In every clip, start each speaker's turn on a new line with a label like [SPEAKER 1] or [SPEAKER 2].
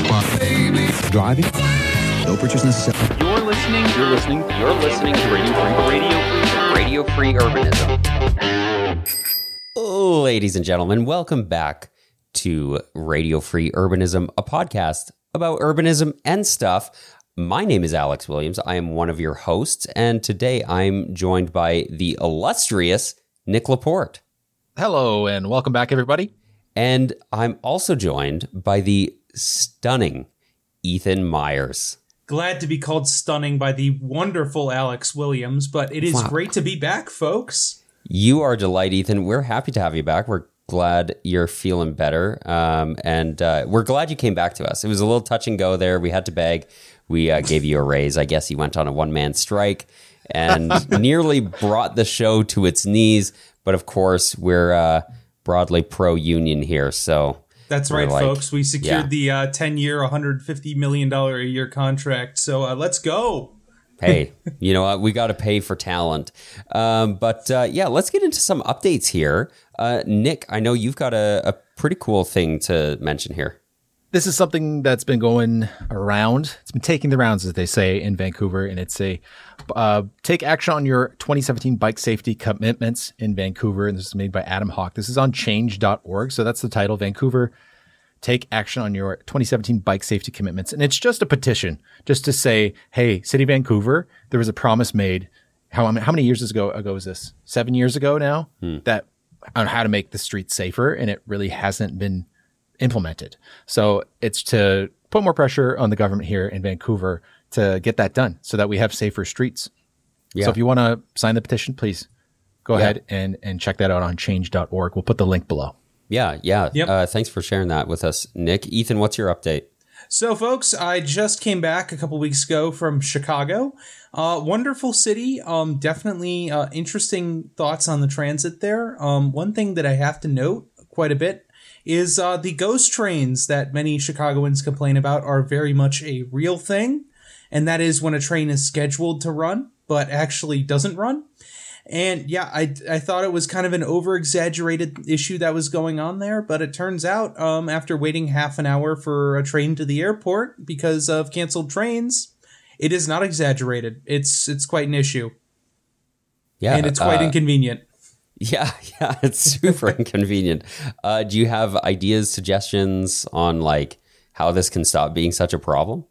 [SPEAKER 1] Driving. No purchase necessary.
[SPEAKER 2] You're listening to Radio Free Urbanism.
[SPEAKER 3] Ladies and gentlemen, welcome back to Radio Free Urbanism, a podcast about urbanism and stuff. My name is Alex Williams. I am one of your hosts, and today I'm joined by the illustrious Nick Laporte.
[SPEAKER 4] Hello, and welcome back, everybody.
[SPEAKER 3] And I'm also joined by the stunning Ethan Myers.
[SPEAKER 5] Glad to be called stunning by the wonderful Alex Williams, but it is great to be back, folks.
[SPEAKER 3] You are a delight, Ethan. We're happy to have you back. We're glad you're feeling better, and we're glad you came back to us. It was a little touch and go there. We had to beg. We gave you a raise. I guess you went on a one-man strike and nearly brought the show to its knees. But of course, we're broadly pro-union here, so...
[SPEAKER 5] That's right, folks. We secured the 10-year, $150 million a year contract. So let's go.
[SPEAKER 3] Hey, you know what? We got to pay for talent. But let's get into some updates here. Nick, I know you've got a pretty cool thing to mention here.
[SPEAKER 4] This is something that's been going around. It's been taking the rounds, as they say, in Vancouver. And it's a take action on your 2017 bike safety commitments in Vancouver. And this is made by Adam Hawk. This is on change.org. So that's the title, Vancouver. Take action on your 2017 bike safety commitments. And it's just a petition just to say, hey, City of Vancouver, there was a promise made. How many years ago is this? 7 years ago now? That on how to make the streets safer. And it really hasn't been implemented. So it's to put more pressure on the government here in Vancouver to get that done so that we have safer streets. Yeah. So if you want to sign the petition, please go ahead and check that out on change.org. We'll put the link below.
[SPEAKER 3] Yeah. Yep. Thanks for sharing that with us, Nick. Ethan, what's your update?
[SPEAKER 5] So, folks, I just came back a couple weeks ago from Chicago. Wonderful city. Definitely interesting thoughts on the transit there. One thing that I have to note quite a bit is the ghost trains that many Chicagoans complain about are very much a real thing. And that is when a train is scheduled to run, but actually doesn't run. And yeah, I thought it was kind of an over-exaggerated issue that was going on there. But it turns out after waiting half an hour for a train to the airport because of canceled trains, it is not exaggerated. It's quite an issue. Yeah. And it's quite inconvenient.
[SPEAKER 3] Yeah, it's super inconvenient. Do you have ideas, suggestions on like how this can stop being such a problem?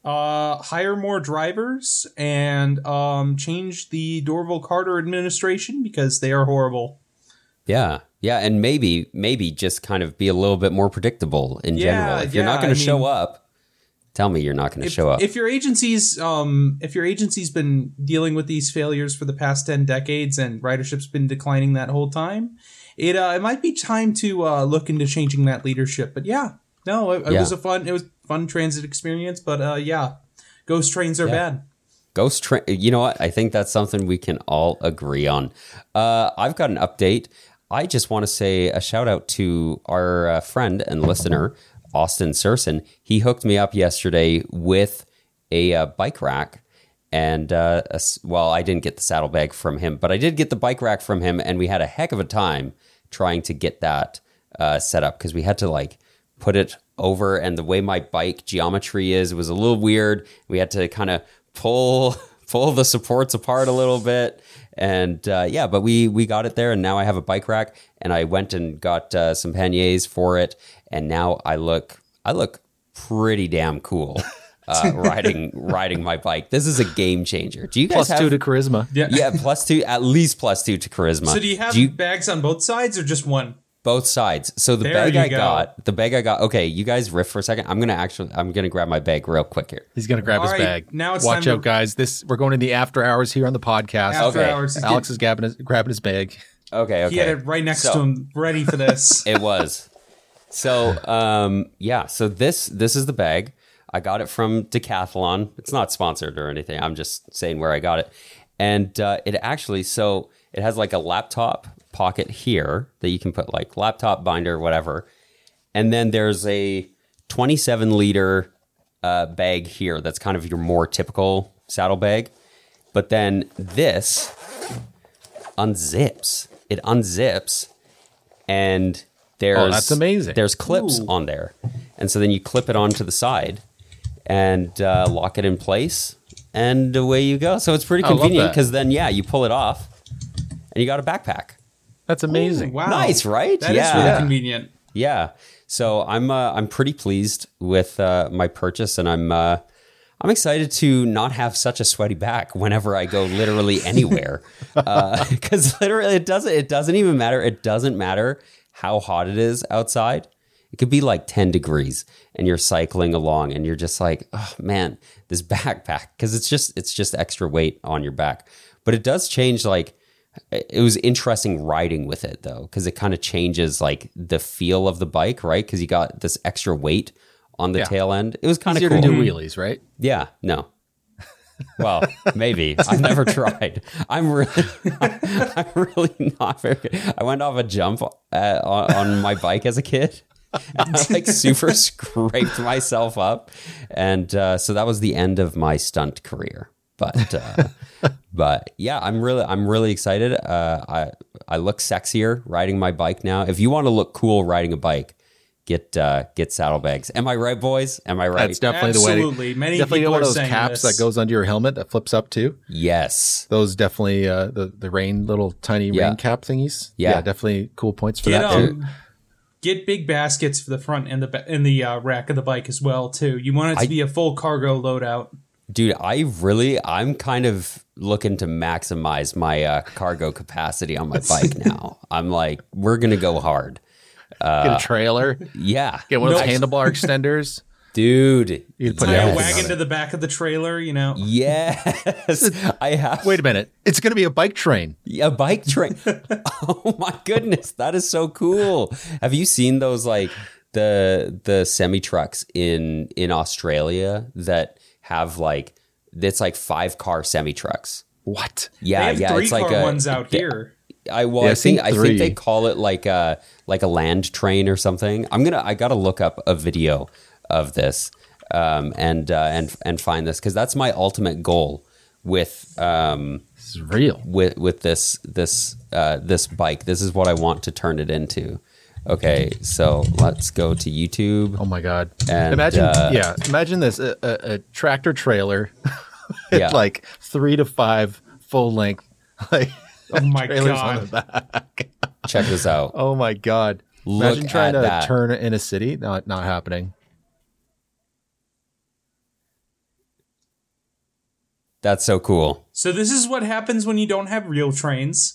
[SPEAKER 5] Hire more drivers and change the Dorval Carter administration because they are horrible.
[SPEAKER 3] Yeah, and maybe just kind of be a little bit more predictable in general. If you're not going to show up, tell me you're not going to show up.
[SPEAKER 5] If your agency's been dealing with these failures for the past 10 decades and ridership's been declining that whole time, it might be time to look into changing that leadership. But it was a fun transit experience. But ghost trains are bad.
[SPEAKER 3] Ghost train. You know what? I think that's something we can all agree on. I've got an update. I just want to say a shout out to our friend and listener, Austin Surson. He hooked me up yesterday with a bike rack, and I didn't get the saddlebag from him, but I did get the bike rack from him, and we had a heck of a time trying to get that set up because we had to like put it over, and the way my bike geometry is, it was a little weird. We had to kind of pull the supports apart a little bit, and but we got it there, and now I have a bike rack, and I went and got some panniers for it. And now I look pretty damn cool riding my bike. This is a game changer. Do you guys
[SPEAKER 4] +2 to charisma?
[SPEAKER 3] Yeah, +2, at least +2 to charisma.
[SPEAKER 5] So do you have bags on both sides or just one?
[SPEAKER 3] Both sides. So the bag I got. Okay, you guys riff for a second. I'm gonna grab my bag real quick here.
[SPEAKER 4] He's gonna grab his bag.
[SPEAKER 5] Now it's
[SPEAKER 4] watch
[SPEAKER 5] time
[SPEAKER 4] out, guys. We're going in the after hours here on the podcast.
[SPEAKER 5] After hours.
[SPEAKER 4] Alex is grabbing his bag.
[SPEAKER 3] Okay.
[SPEAKER 5] He had it right next to him, ready for this.
[SPEAKER 3] It was. So, so this is the bag. I got it from Decathlon. It's not sponsored or anything. I'm just saying where I got it. And it has like a laptop pocket here that you can put like laptop binder, whatever. And then there's a 27 liter bag here. That's kind of your more typical saddle bag. But then this unzips. It unzips, and there's
[SPEAKER 4] that's amazing.
[SPEAKER 3] There's clips on there, and so then you clip it onto the side and lock it in place, and away you go. So it's pretty convenient because then you pull it off, and you got a backpack.
[SPEAKER 4] That's amazing.
[SPEAKER 5] Ooh, wow.
[SPEAKER 3] Nice, right?
[SPEAKER 5] That is really convenient.
[SPEAKER 3] Yeah. So I'm pretty pleased with my purchase, and I'm excited to not have such a sweaty back whenever I go literally anywhere. Because literally it doesn't even matter. It doesn't matter how hot it is outside. It could be like 10 degrees and you're cycling along and you're just like, oh man, this backpack, because it's just extra weight on your back. But it does change, like, it was interesting riding with it though, because it kind of changes like the feel of the bike, right? Because you got this extra weight on the tail end. It was kind of cool.
[SPEAKER 4] To do wheelies, right?
[SPEAKER 3] Yeah, no. Well, maybe. I've never tried. I'm really not very good. I went off a jump on my bike as a kid. And I like super scraped myself up. And so that was the end of my stunt career. But yeah, I'm really excited. I look sexier riding my bike now. If you want to look cool riding a bike, get saddlebags. Am I right, boys? Am I right?
[SPEAKER 4] That's definitely the way.
[SPEAKER 5] Absolutely. Many
[SPEAKER 4] definitely
[SPEAKER 5] people
[SPEAKER 4] one
[SPEAKER 5] are
[SPEAKER 4] of those
[SPEAKER 5] saying
[SPEAKER 4] caps
[SPEAKER 5] this.
[SPEAKER 4] that goes under your helmet that flips up too.
[SPEAKER 3] Yes.
[SPEAKER 4] Those definitely the rain little tiny rain cap thingies.
[SPEAKER 3] Yeah.
[SPEAKER 4] Definitely cool points for that too.
[SPEAKER 5] Get big baskets for the front and the rack of the bike as well too. You want it to be a full cargo loadout.
[SPEAKER 3] Dude, I'm kind of looking to maximize my cargo capacity on my bike now. I'm like, we're going to go hard.
[SPEAKER 4] Get a trailer.
[SPEAKER 3] Yeah.
[SPEAKER 4] Get one of those handlebar extenders.
[SPEAKER 3] Dude.
[SPEAKER 4] You put
[SPEAKER 5] Tie
[SPEAKER 4] everything
[SPEAKER 5] a wagon
[SPEAKER 4] on it.
[SPEAKER 5] to the back of the trailer, you know.
[SPEAKER 3] Yes. I have.
[SPEAKER 4] Wait a minute. It's going to be a bike train.
[SPEAKER 3] A bike train. Oh my goodness. That is so cool. Have you seen those, like, the semi trucks in Australia that have like, it's like 5-car semi trucks?
[SPEAKER 4] What?
[SPEAKER 3] Yeah.
[SPEAKER 5] They have 3-car ones out here.
[SPEAKER 3] I think they call it like a land train or something. I gotta look up a video of this and find this, because that's my ultimate goal with
[SPEAKER 4] This is real.
[SPEAKER 3] with this bike. This is what I want to turn it into. Okay, so let's go to YouTube.
[SPEAKER 4] Oh my god!
[SPEAKER 3] And,
[SPEAKER 4] imagine this: a tractor trailer,
[SPEAKER 3] Yeah.
[SPEAKER 4] like 3 to 5 full length, like
[SPEAKER 5] Oh my
[SPEAKER 4] trailers
[SPEAKER 5] God.
[SPEAKER 4] on the back.
[SPEAKER 3] Check this out.
[SPEAKER 4] Oh my god!
[SPEAKER 3] Look
[SPEAKER 4] Imagine trying
[SPEAKER 3] at
[SPEAKER 4] to
[SPEAKER 3] that.
[SPEAKER 4] turn in a city. Not happening.
[SPEAKER 3] That's so cool.
[SPEAKER 5] So this is what happens when you don't have real trains.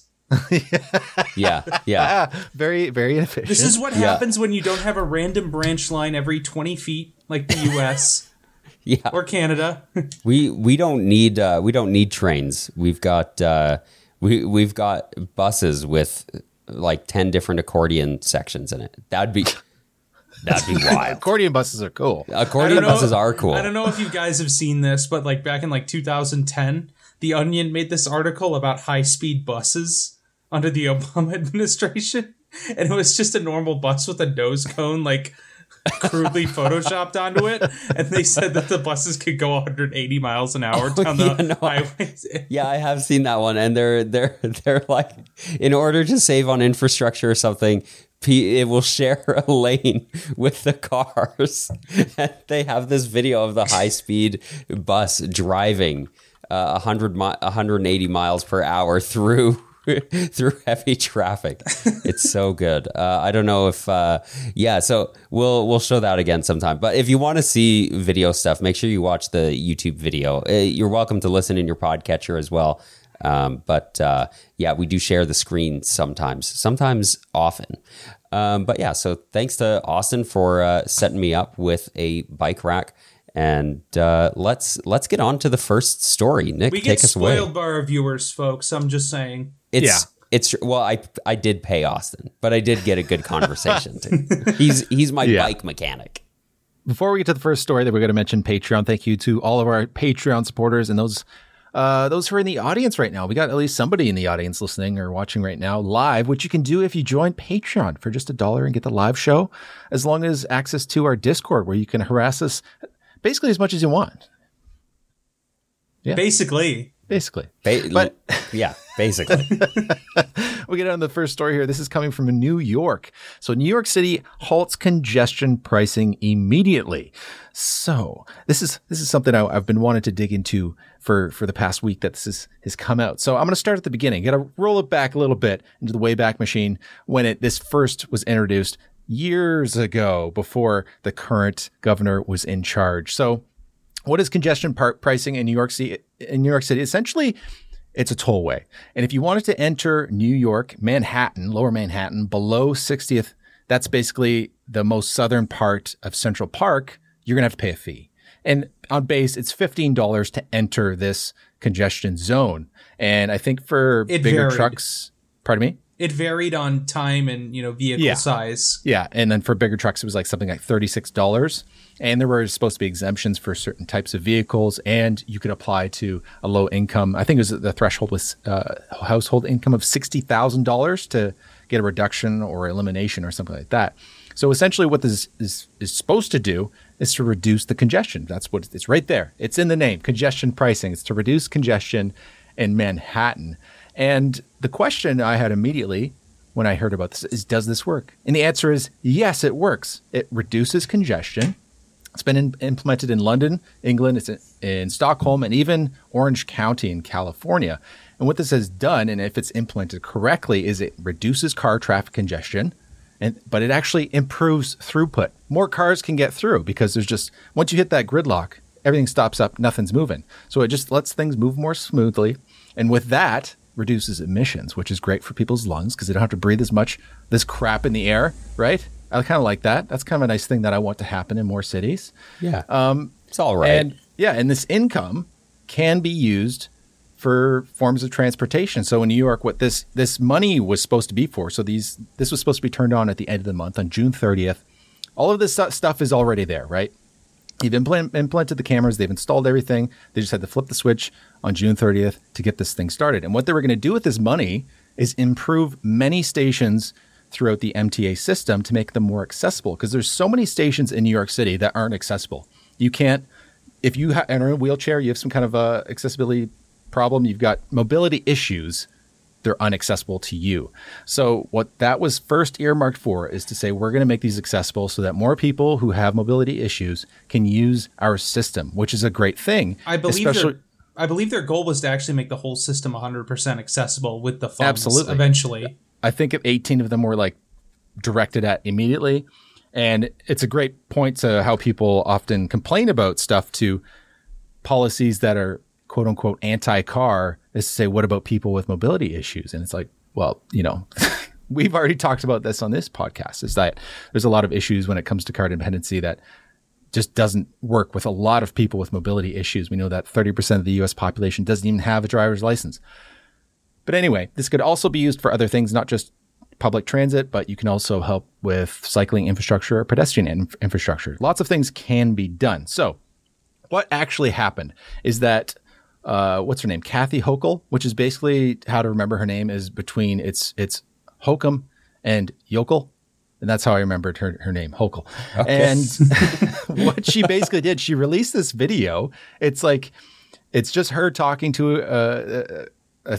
[SPEAKER 3] Yeah.
[SPEAKER 4] Very, very inefficient.
[SPEAKER 5] This is what happens when you don't have a random branch line every 20 feet like the US
[SPEAKER 3] Yeah.
[SPEAKER 5] or Canada.
[SPEAKER 3] We don't need trains. We've got we've got buses with like 10 different accordion sections in it. That'd be wild.
[SPEAKER 4] Accordion buses are cool.
[SPEAKER 3] Accordion buses are cool.
[SPEAKER 5] I don't know if you guys have seen this, but like back in like 2010, The Onion made this article about high-speed buses under the Obama administration, and it was just a normal bus with a nose cone like crudely photoshopped onto it, and they said that the buses could go 180 miles an hour down the highways.
[SPEAKER 3] Yeah, I have seen that one, and they're like, in order to save on infrastructure or something, it will share a lane with the cars. And they have this video of the high-speed bus driving 180 miles per hour through heavy traffic. It's so good. I don't know if so we'll show that again sometime. But if you want to see video stuff, make sure you watch the YouTube video. You're welcome to listen in your podcatcher as well. But we do share the screen sometimes often. But yeah, so thanks to Austin for setting me up with a bike rack. And let's get on to the first story. Nick,
[SPEAKER 5] We
[SPEAKER 3] take
[SPEAKER 5] get
[SPEAKER 3] us away.
[SPEAKER 5] spoiled by our viewers, folks. I'm just saying.
[SPEAKER 3] I did pay Austin, but I did get a good conversation too. He's my bike mechanic.
[SPEAKER 4] Before we get to the first story that we're going to mention, Patreon. Thank you to all of our Patreon supporters and those who are in the audience right now. We got at least somebody in the audience listening or watching right now live, which you can do if you join Patreon for just $1 and get the live show, as long as access to our Discord, where you can harass us basically as much as you want. Yeah.
[SPEAKER 5] Basically.
[SPEAKER 4] Basically.
[SPEAKER 3] But yeah, basically.
[SPEAKER 4] We get on the first story here. This is coming from New York. So New York City halts congestion pricing immediately. So this is something I've been wanting to dig into for the past week that this has come out. So I'm going to start at the beginning. Got to roll it back a little bit into the Wayback Machine when this first was introduced years ago before the current governor was in charge. So what is congestion pricing in New York City? Essentially, it's a tollway. And if you wanted to enter New York, Manhattan, lower Manhattan, below 60th, that's basically the most southern part of Central Park, you're going to have to pay a fee. And on base, it's $15 to enter this congestion zone. And I think for bigger trucks, pardon me?
[SPEAKER 5] It varied on time and, vehicle size.
[SPEAKER 4] Yeah. And then for bigger trucks, it was like something like $36. And there were supposed to be exemptions for certain types of vehicles. And you could apply to a low income. I think it was the threshold was household income of $60,000 to get a reduction or elimination or something like that. So essentially what this is supposed to do is to reduce the congestion. That's what it's right there. It's in the name, congestion pricing. It's to reduce congestion in Manhattan. And the question I had immediately when I heard about this is, does this work? And the answer is yes, it works. It reduces congestion. It's been implemented in London, England, it's in Stockholm, and even Orange County in California. And what this has done, and if it's implemented correctly, is it reduces car traffic congestion, but it actually improves throughput. More cars can get through because there's just, once you hit that gridlock, everything stops up, nothing's moving. So it just lets things move more smoothly. And with that, reduces emissions, which is great for people's lungs because they don't have to breathe as much this crap in the air, right? I kind of like that. That's kind of a nice thing that I want to happen in more cities.
[SPEAKER 3] Yeah. It's all right.
[SPEAKER 4] And this income can be used for forms of transportation. So in New York, what this money was supposed to be for, so this was supposed to be turned on at the end of the month on June 30th. All of this stuff is already there, right? You've implemented the cameras. They've installed everything. They just had to flip the switch on June 30th to get this thing started. And what they were going to do with this money is improve many stations throughout the MTA system to make them more accessible. Because there's so many stations in New York City that aren't accessible. You can't, if you are in a wheelchair, you have some kind of accessibility problem, you've got mobility issues, they're unaccessible to you. So what that was first earmarked for is to say, we're going to make these accessible so that more people who have mobility issues can use our system, which is a great thing.
[SPEAKER 5] I believe their goal was to actually make the whole system 100% accessible with the funds.
[SPEAKER 4] Absolutely.
[SPEAKER 5] Eventually.
[SPEAKER 4] I think 18 of them were like directed at immediately. And it's a great point to how people often complain about stuff to policies that are quote unquote anti-car is to say, what about people with mobility issues? And it's like, well, we've already talked about this on this podcast, is that there's a lot of issues when it comes to car dependency that just doesn't work with a lot of people with mobility issues. We know that 30% of the US population doesn't even have a driver's license. But anyway, this could also be used for other things, not just public transit, but you can also help with cycling infrastructure or pedestrian infrastructure. Lots of things can be done. So what actually happened is that what's her name? Kathy Hochul, which is basically how to remember her name is between it's Hokum and Yokel. And that's how I remembered her name, Hochul. Okay. And what she basically did, she released this video. It's just her talking to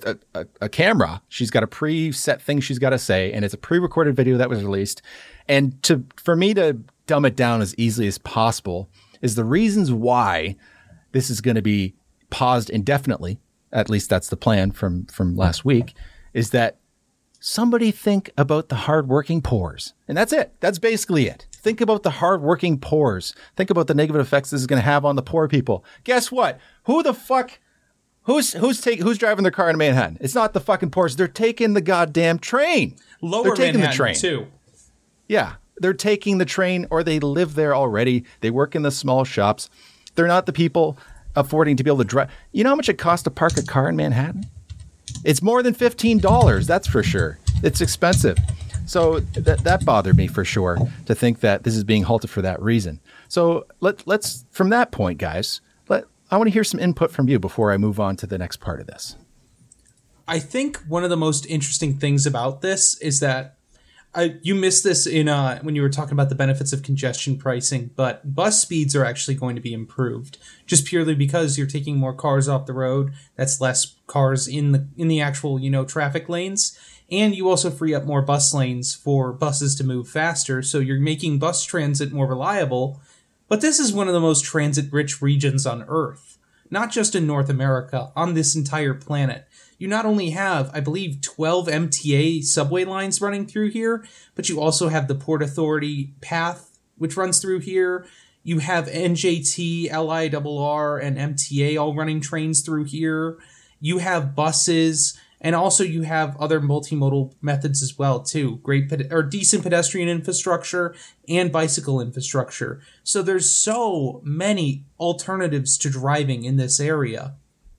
[SPEAKER 4] a camera. She's got a preset thing she's got to say, and it's a pre-recorded video that was released. And for me to dumb it down as easily as possible is the reasons why this is going to be paused indefinitely, at least that's the plan from last week, is that somebody think about the hardworking poors. And that's it. That's basically it. Think about the hardworking poors. Think about the negative effects this is going to have on the poor people. Guess what? Who the fuck? Who's driving their car in Manhattan? It's not the fucking poors. They're taking the goddamn train.
[SPEAKER 5] Lower
[SPEAKER 4] taking
[SPEAKER 5] Manhattan,
[SPEAKER 4] the train
[SPEAKER 5] too.
[SPEAKER 4] Yeah. They're taking the train, or they live there already. They work in the small shops. They're not the people affording to be able to drive. You know how much it costs to park a car in Manhattan? It's more than $15, that's for sure. It's expensive. So that bothered me for sure, to think that this is being halted for that reason. So let's from that point, guys, I want to hear some input from you before I move on to the next part of this.
[SPEAKER 5] I think one of the most interesting things about this is that You missed this in when you were talking about the benefits of congestion pricing, but bus speeds are actually going to be improved just purely because you're taking more cars off the road. That's less cars in the actual, traffic lanes. And you also free up more bus lanes for buses to move faster. So you're making bus transit more reliable. But this is one of the most transit-rich regions on Earth, not just in North America, on this entire planet. You not only have, I believe, 12 MTA subway lines running through here, but you also have the Port Authority path, which runs through here. You have NJT, LIRR, and MTA all running trains through here. You have buses, and also you have other multimodal methods as well, too. Decent pedestrian infrastructure and bicycle infrastructure. So there's so many alternatives to driving in this area.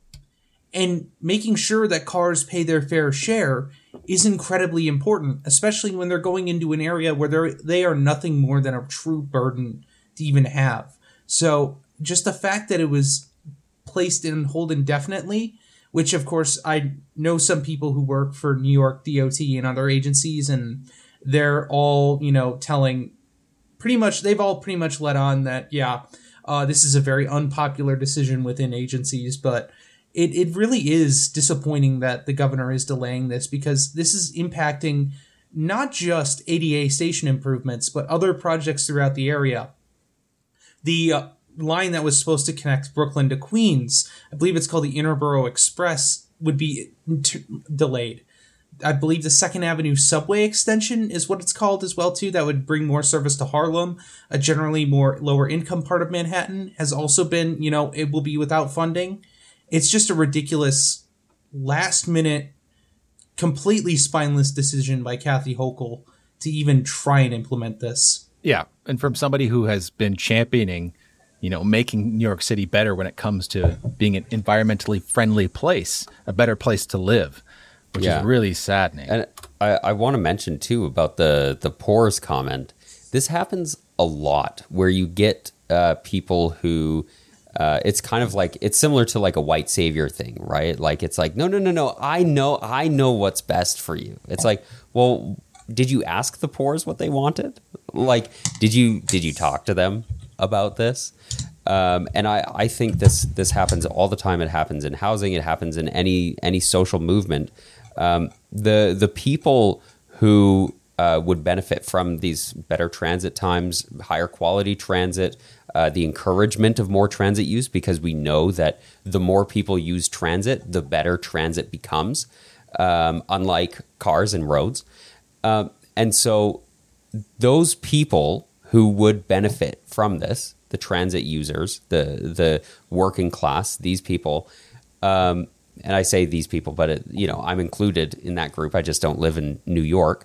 [SPEAKER 5] And making sure that cars pay their fair share is incredibly important, especially when they're going into an area where they are nothing more than a true burden to even have. So just the fact that it was placed in hold indefinitely, which of course I know some people who work for New York DOT and other agencies, and they're all, telling they've all pretty much let on that, this is a very unpopular decision within agencies, but it really is disappointing that the governor is delaying this, because this is impacting not just ADA station improvements, but other projects throughout the area. The line that was supposed to connect Brooklyn to Queens, I believe it's called the Interborough Express, would be delayed. I believe the 2nd Avenue subway extension is what it's called as well, too. That would bring more service to Harlem, a generally more lower income part of Manhattan, has also been, it will be without funding. It's just a ridiculous last-minute, completely spineless decision by Kathy Hochul to even try and implement this.
[SPEAKER 4] Yeah, and from somebody who has been championing, making New York City better when it comes to being an environmentally friendly place, a better place to live, which is really saddening.
[SPEAKER 3] And I want to mention, too, about the pores comment. This happens a lot where you get people who... it's kind of like, it's similar to like a white savior thing, right? Like, it's like, no. I know what's best for you. It's like, well, did you ask the pores what they wanted? Like, did you talk to them about this? And I think this happens all the time. It happens in housing. It happens in any social movement. The people who would benefit from these better transit times, higher quality transit, the encouragement of more transit use, because we know that the more people use transit, the better transit becomes, unlike cars and roads. And so those people who would benefit from this, the transit users, the working class, these people, and I say these people, but I'm included in that group. I just don't live in New York.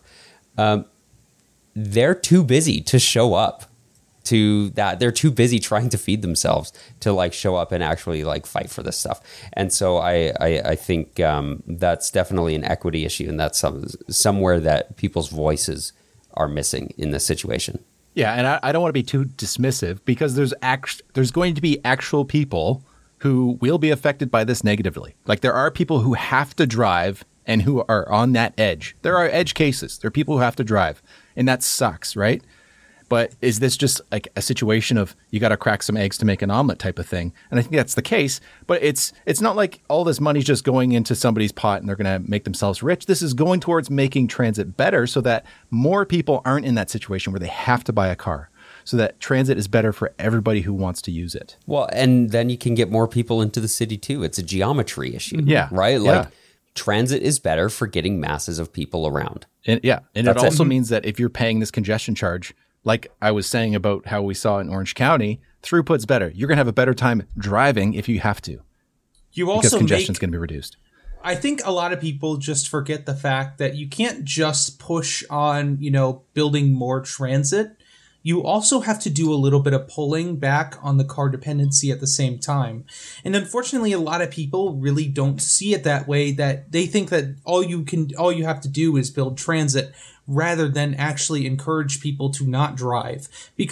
[SPEAKER 3] They're too busy to show up to that. They're too busy trying to feed themselves to like show up and actually like fight for this stuff. And so I think that's definitely an equity issue, and that's somewhere that people's voices are missing in this situation.
[SPEAKER 4] Yeah, and I don't want to be too dismissive, because there's going to be actual people who will be affected by this negatively. Like, there are people who have to drive and who are on that edge. There are edge cases. There are people who have to drive, and that sucks, right? But is this just like a situation of you got to crack some eggs to make an omelet type of thing? And I think that's the case. But it's not like all this money's just going into somebody's pot and they're going to make themselves rich. This is going towards making transit better so that more people aren't in that situation where they have to buy a car, so that transit is better for everybody who wants to use it.
[SPEAKER 3] Well, and then you can get more people into the city too. It's a geometry issue.
[SPEAKER 4] Yeah.
[SPEAKER 3] Right? Like, transit is better for getting masses of people around.
[SPEAKER 4] And it also means that if you're paying this congestion charge, like I was saying about how we saw in Orange County, throughput's better. You're going to have a better time driving if you have to. Because congestion's going to be reduced.
[SPEAKER 5] I think a lot of people just forget the fact that you can't just push on, building more transit. You also have to do a little bit of pulling back on the car dependency at the same time. And unfortunately, a lot of people really don't see it that way, that they think that all you have to do is build transit rather than actually encourage people to not drive. Because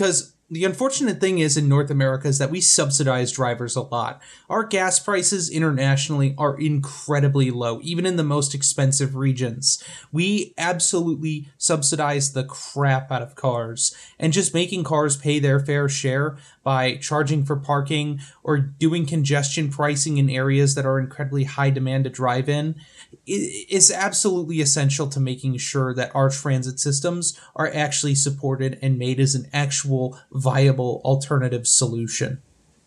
[SPEAKER 5] the unfortunate thing is in North America is that we subsidize drivers a lot. Our gas prices internationally are incredibly low, even in the most expensive regions. We absolutely subsidize the crap out of cars, and just making cars pay their fair share by charging for parking or doing congestion pricing in areas that are incredibly high demand to drive in is absolutely essential to making sure that our transit systems are actually supported and made as an actual viable alternative solution.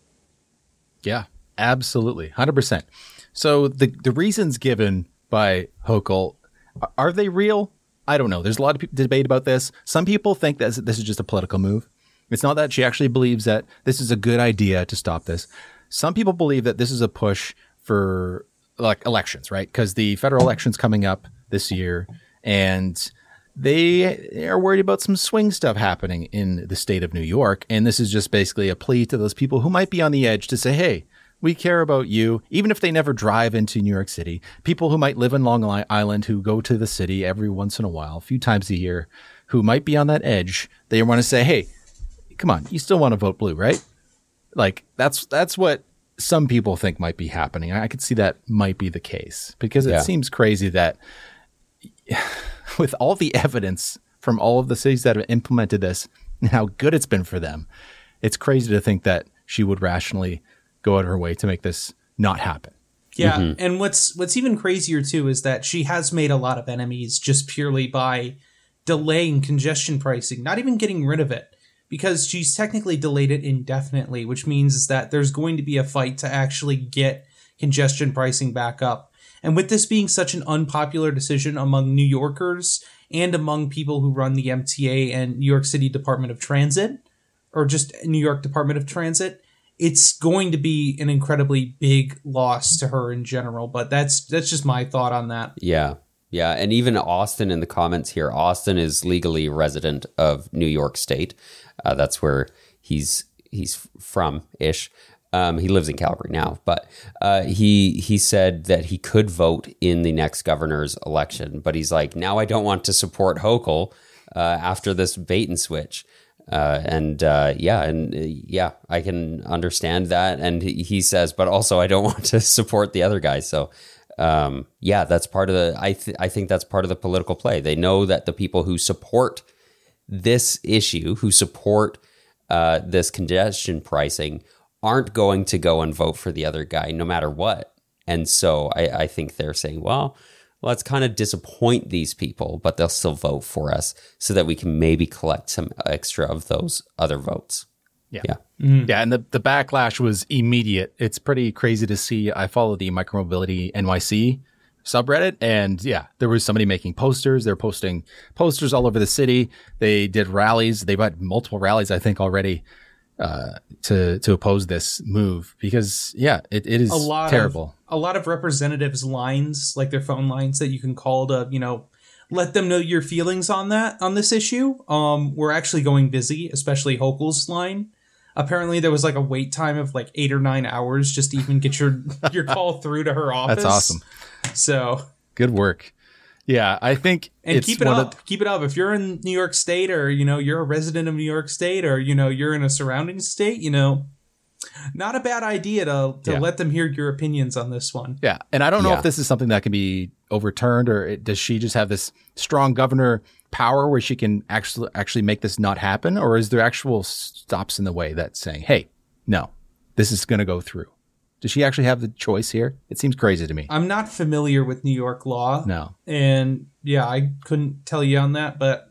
[SPEAKER 4] Yeah, absolutely. 100%. So the reasons given by Hochul, are they real? I don't know. There's a lot of debate about this. Some people think that this is just a political move. It's not that she actually believes that this is a good idea to stop this. Some people believe that this is a push for like elections, right? Because the federal election's coming up this year, and they are worried about some swing stuff happening in the state of New York. And this is just basically a plea to those people who might be on the edge to say, hey, we care about you, even if they never drive into New York City. People who might live in Long Island, who go to the city every once in a while, a few times a year, who might be on that edge. They want to say, hey, come on, you still want to vote blue, right? Like that's what some people think might be happening. I could see that might be the case, because it seems crazy that with all the evidence from all of the cities that have implemented this and how good it's been for them, it's crazy to think that she would rationally go out of her way to make this not happen.
[SPEAKER 5] Yeah, and what's even crazier too is that she has made a lot of enemies just purely by delaying congestion pricing, not even getting rid of it. Because she's technically delayed it indefinitely, which means that there's going to be a fight to actually get congestion pricing back up. And with this being such an unpopular decision among New Yorkers and among people who run the MTA and New York City Department of Transit, or just New York Department of Transit, it's going to be an incredibly big loss to her in general. But that's just my thought on that.
[SPEAKER 3] Yeah. Yeah, and even Austin in the comments here. Austin is legally resident of New York State. That's where he's from-ish. He lives in Calgary now, but he said that he could vote in the next governor's election, but he's like, now I don't want to support Hochul after this bait and switch. I can understand that. And he says, but also I don't want to support the other guy. So that's part of the, I think that's part of the political play. They know that the people who support this issue, who support this congestion pricing, aren't going to go and vote for the other guy no matter what. And so I think they're saying, well, let's kind of disappoint these people, but they'll still vote for us so that we can maybe collect some extra of those other votes. Yeah.
[SPEAKER 4] Yeah, and the backlash was immediate. It's pretty crazy to see. I follow the Micromobility NYC subreddit, and there was somebody making posters. They're posting posters all over the city. They did rallies. They've had multiple rallies, I think, already to oppose this move, because it is terrible.
[SPEAKER 5] A lot of representatives' lines, like their phone lines that you can call to, let them know your feelings on this issue. We're actually going busy, especially Hochul's line. Apparently there was like a wait time of like 8 or 9 hours just to even get your call through to her office.
[SPEAKER 4] That's awesome.
[SPEAKER 5] So
[SPEAKER 4] good work. Yeah, I think
[SPEAKER 5] keep it up. Keep it up. If you're in New York State, or you're a resident of New York State, or you're in a surrounding state, not a bad idea to let them hear your opinions on this one.
[SPEAKER 4] Yeah, and I don't know if this is something that can be overturned, or does she just have this strong governor power where she can actually make this not happen, or is there actual stops in the way that's saying, hey, no, this is going to go through? Does she actually have the choice here? It seems crazy to me.
[SPEAKER 5] I'm not familiar with New York law.
[SPEAKER 4] No.
[SPEAKER 5] And I couldn't tell you on that, but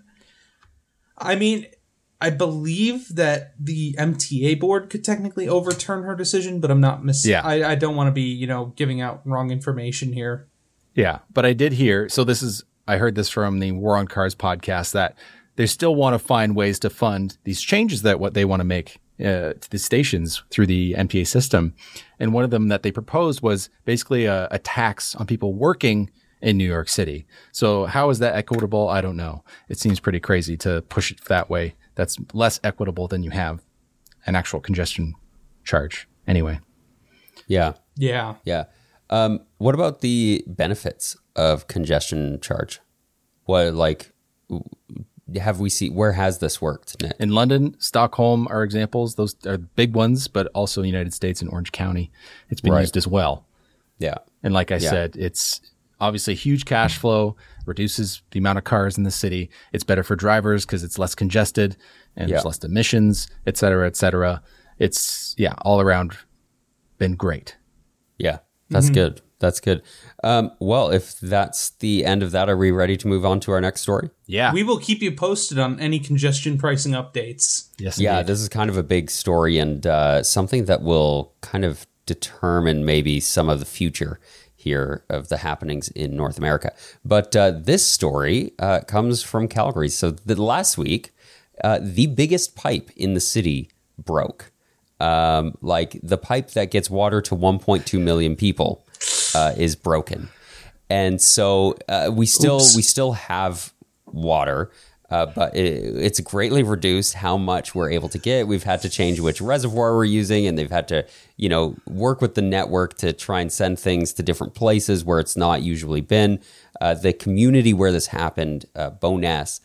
[SPEAKER 5] I mean, I believe that the MTA board could technically overturn her decision, but I'm not I don't want to be, giving out wrong information here.
[SPEAKER 4] Yeah, but I did hear, I heard this from the War on Cars podcast, that they still want to find ways to fund these changes that what they want to make to the stations through the MTA system. And one of them that they proposed was basically a tax on people working in New York City. So how is that equitable? I don't know. It seems pretty crazy to push it that way. That's less equitable than you have an actual congestion charge anyway.
[SPEAKER 3] Yeah.
[SPEAKER 5] Yeah.
[SPEAKER 3] Yeah. What about the benefits of congestion charge? What, have we seen? Where has this worked, Nick?
[SPEAKER 4] In London, Stockholm are examples. Those are big ones, but also in the United States and Orange County, it's been used as well.
[SPEAKER 3] Yeah.
[SPEAKER 4] And like I said, it's obviously huge cash flow, reduces the amount of cars in the city. It's better for drivers because it's less congested and there's less emissions, et cetera, et cetera. It's, all around been great.
[SPEAKER 3] Yeah, that's good. That's good. Well, if that's the end of that, are we ready to move on to our next story?
[SPEAKER 4] Yeah.
[SPEAKER 5] We will keep you posted on any congestion pricing updates.
[SPEAKER 4] Yes.
[SPEAKER 3] Yeah,
[SPEAKER 4] Indeed.
[SPEAKER 3] this is kind of a big story and something that will kind of determine maybe some of the future here of the happenings in North America. But this story comes from Calgary. So last week, the biggest pipe in the city broke. Like the pipe that gets water to 1.2 million people is broken. And so we still have water, but it's greatly reduced how much we're able to get. We've had to change which reservoir we're using, and they've had to, work with the network to try and send things to different places where it's not usually been. The community where this happened, Bowness,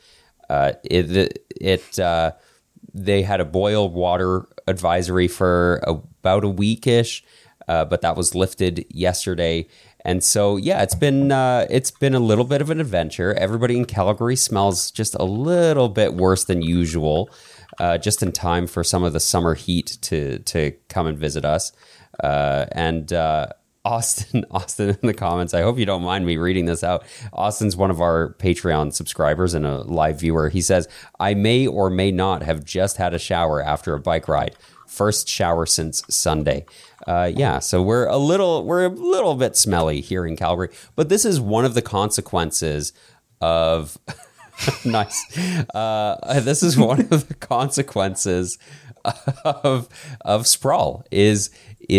[SPEAKER 3] they had a boil water advisory for about a weekish, but that was lifted yesterday. And so, it's been a little bit of an adventure. Everybody in Calgary smells just a little bit worse than usual, just in time for some of the summer heat to come and visit us. And Austin in the comments, I hope you don't mind me reading this out. Austin's one of our Patreon subscribers and a live viewer. He says, I may or may not have just had a shower after a bike ride. First shower since Sunday. So we're a little bit smelly here in Calgary, but this is one of the consequences of nice. This is one of the consequences of sprawl. Is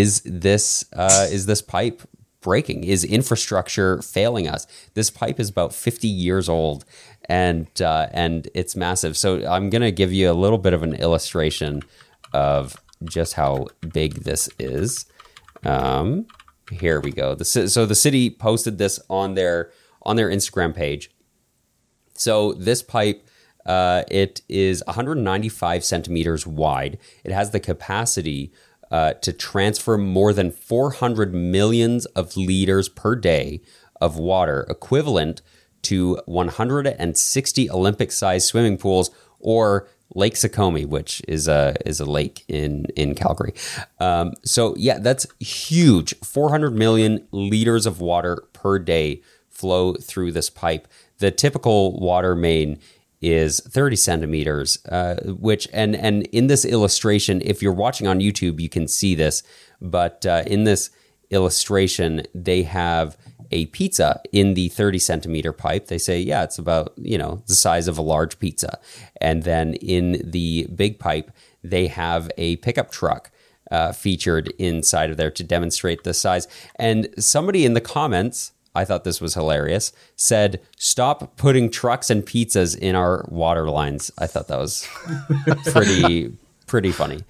[SPEAKER 3] this pipe breaking? Is infrastructure failing us? This pipe is about 50 years old, and it's massive. So I'm gonna give you a little bit of an illustration of just how big this is. Here we go. So the city posted this on their Instagram page. So this pipe, it is 195 centimeters wide. It has the capacity to transfer more than 400 millions of liters per day of water, equivalent to 160 Olympic-sized swimming pools or Lake Sukhumi, which is a lake in Calgary. That's huge. 400 million liters of water per day flow through this pipe. The typical water main is 30 centimeters, which and in this illustration, if you're watching on YouTube, you can see this. But in this illustration, they have a pizza in the 30 centimeter pipe. They say, it's about, the size of a large pizza. And then in the big pipe, they have a pickup truck featured inside of there to demonstrate the size. And somebody in the comments, I thought this was hilarious, said, stop putting trucks and pizzas in our water lines. I thought that was pretty funny.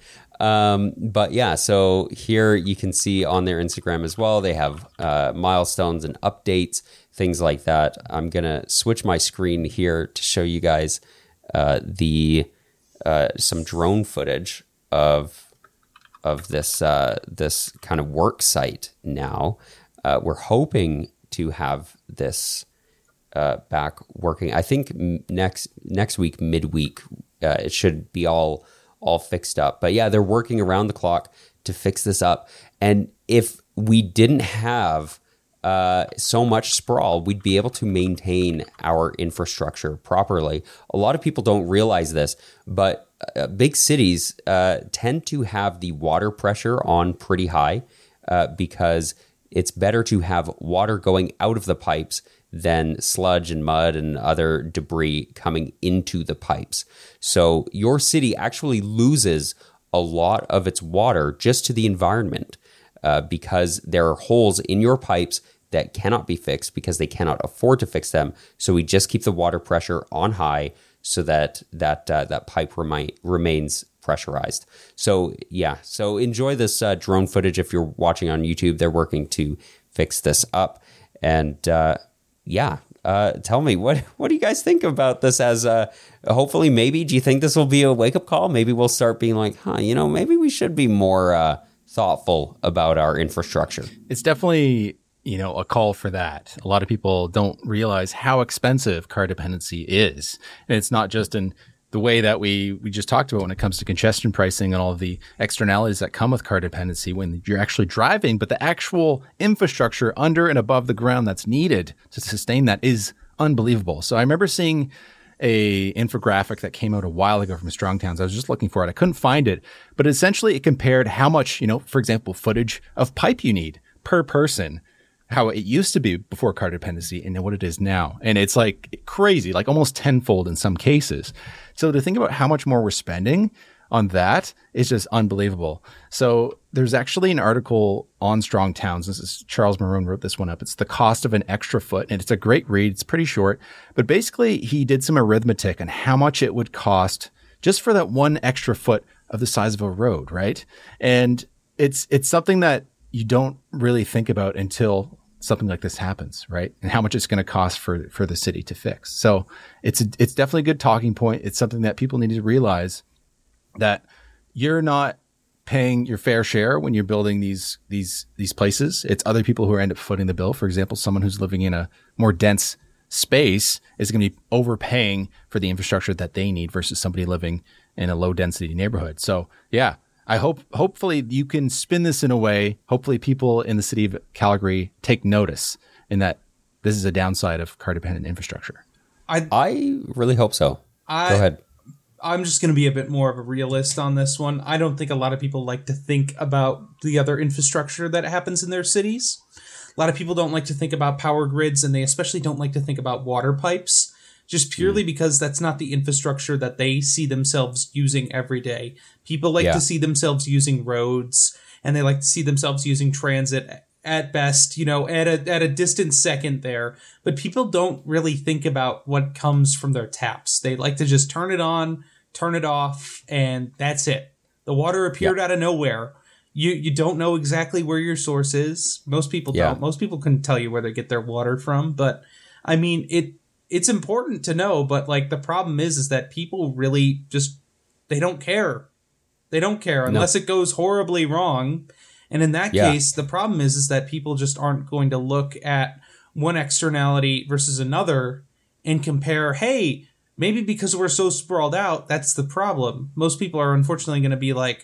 [SPEAKER 3] So here you can see on their Instagram as well, they have milestones and updates, things like that. I'm going to switch my screen here to show you guys some drone footage of this kind of work site now. We're hoping to have this back working. I think next week, midweek, it should be all fixed up. But they're working around the clock to fix this up. And if we didn't have so much sprawl, we'd be able to maintain our infrastructure properly. A lot of people don't realize this, but big cities tend to have the water pressure on pretty high because it's better to have water going out of the pipes than sludge and mud and other debris coming into the pipes. So your city actually loses a lot of its water just to the environment because there are holes in your pipes that cannot be fixed because they cannot afford to fix them. So we just keep the water pressure on high so that pipe remains pressurized. So enjoy this drone footage if you're watching on YouTube. They're working to fix this up. And Tell me, what do you guys think about this as hopefully, maybe, do you think this will be a wake-up call? Maybe we'll start being like, maybe we should be more thoughtful about our infrastructure.
[SPEAKER 4] It's definitely, a call for that. A lot of people don't realize how expensive car dependency is. And it's not just in the way that we just talked about when it comes to congestion pricing and all of the externalities that come with car dependency when you're actually driving, but the actual infrastructure under and above the ground that's needed to sustain that is unbelievable. So I remember seeing a infographic that came out a while ago from Strong Towns. I was just looking for it. I couldn't find it, but essentially it compared how much, for example, footage of pipe you need per person, how it used to be before car dependency and what it is now. And it's like crazy, like almost tenfold in some cases. So to think about how much more we're spending on that is just unbelievable. So there's actually an article on Strong Towns. This is Charles Maroon wrote this one up. It's The Cost of an Extra Foot. And it's a great read. It's pretty short, but basically he did some arithmetic on how much it would cost just for that one extra foot of the size of a road. Right. And it's something that you don't really think about until something like this happens, right? And how much it's going to cost for the city to fix. So it's definitely a good talking point. It's something that people need to realize that you're not paying your fair share when you're building these places. It's other people who end up footing the bill. For example, someone who's living in a more dense space is going to be overpaying for the infrastructure that they need versus somebody living in a low density neighborhood. So yeah, I hopefully you can spin this in a way. Hopefully people in the city of Calgary take notice in that this is a downside of car dependent infrastructure.
[SPEAKER 3] I really hope so. Go ahead.
[SPEAKER 5] I'm just going to be a bit more of a realist on this one. I don't think a lot of people like to think about the other infrastructure that happens in their cities. A lot of people don't like to think about power grids, and they especially don't like to think about water pipes, just purely because that's not the infrastructure that they see themselves using every day. People like to see themselves using roads, and they like to see themselves using transit at best, at a distant second there. But people don't really think about what comes from their taps. They like to just turn it on, turn it off, and that's it. The water appeared out of nowhere. You don't know exactly where your source is. Most people don't. Most people couldn't tell you where they get their water from. But I mean, it's important to know. But like the problem is that people really just, they don't care. They don't care unless it goes horribly wrong. And in that case, the problem is that people just aren't going to look at one externality versus another and compare, hey, maybe because we're so sprawled out, that's the problem. Most people are unfortunately going to be like,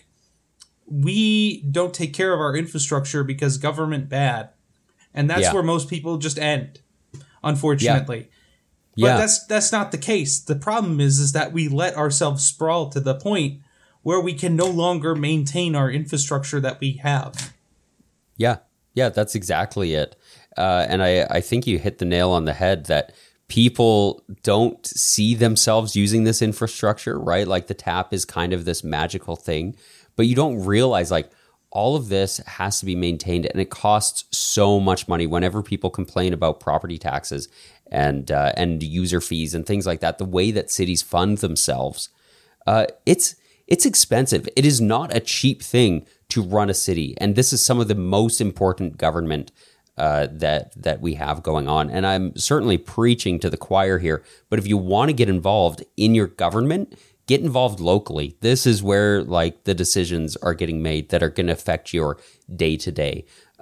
[SPEAKER 5] we don't take care of our infrastructure because government bad. And that's where most people just end, unfortunately. But that's not the case. The problem is that we let ourselves sprawl to the point where we can no longer maintain our infrastructure that we have.
[SPEAKER 3] Yeah, that's exactly it. And I think you hit the nail on the head that people don't see themselves using this infrastructure, right? Like the tap is kind of this magical thing, but you don't realize like all of this has to be maintained, and it costs so much money. Whenever people complain about property taxes and user fees and things like that, the way that cities fund themselves, it's expensive. It is not a cheap thing to run a city, and this is some of the most important government that we have going on. And I'm certainly preaching to the choir here, but if you want to get involved in your government, get involved locally. This is where like the decisions are getting made that are going to affect your day to day.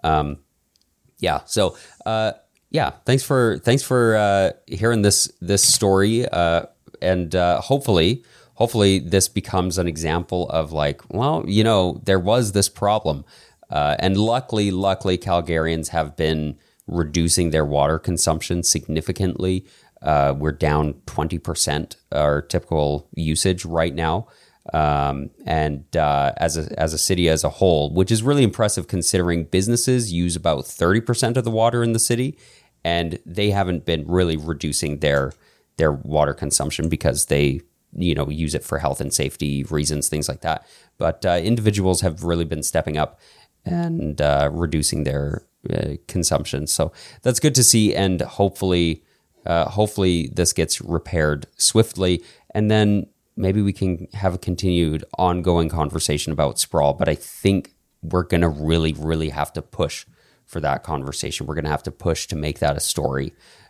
[SPEAKER 3] So thanks for hearing this story, and hopefully this becomes an example of like, well, there was this problem. And luckily, Calgarians have been reducing their water consumption significantly. We're down 20% our typical usage right now. And as a city as a whole, which is really impressive considering businesses use about 30% of the water in the city, and they haven't been really reducing their water consumption because they use it for health and safety reasons, things like that. But individuals have really been stepping up and reducing their consumption. So that's good to see, and hopefully this gets repaired swiftly, and then maybe we can have a continued ongoing conversation about sprawl. But I think we're going to really, really have to push for that conversation. We're going to have to push to make that a story,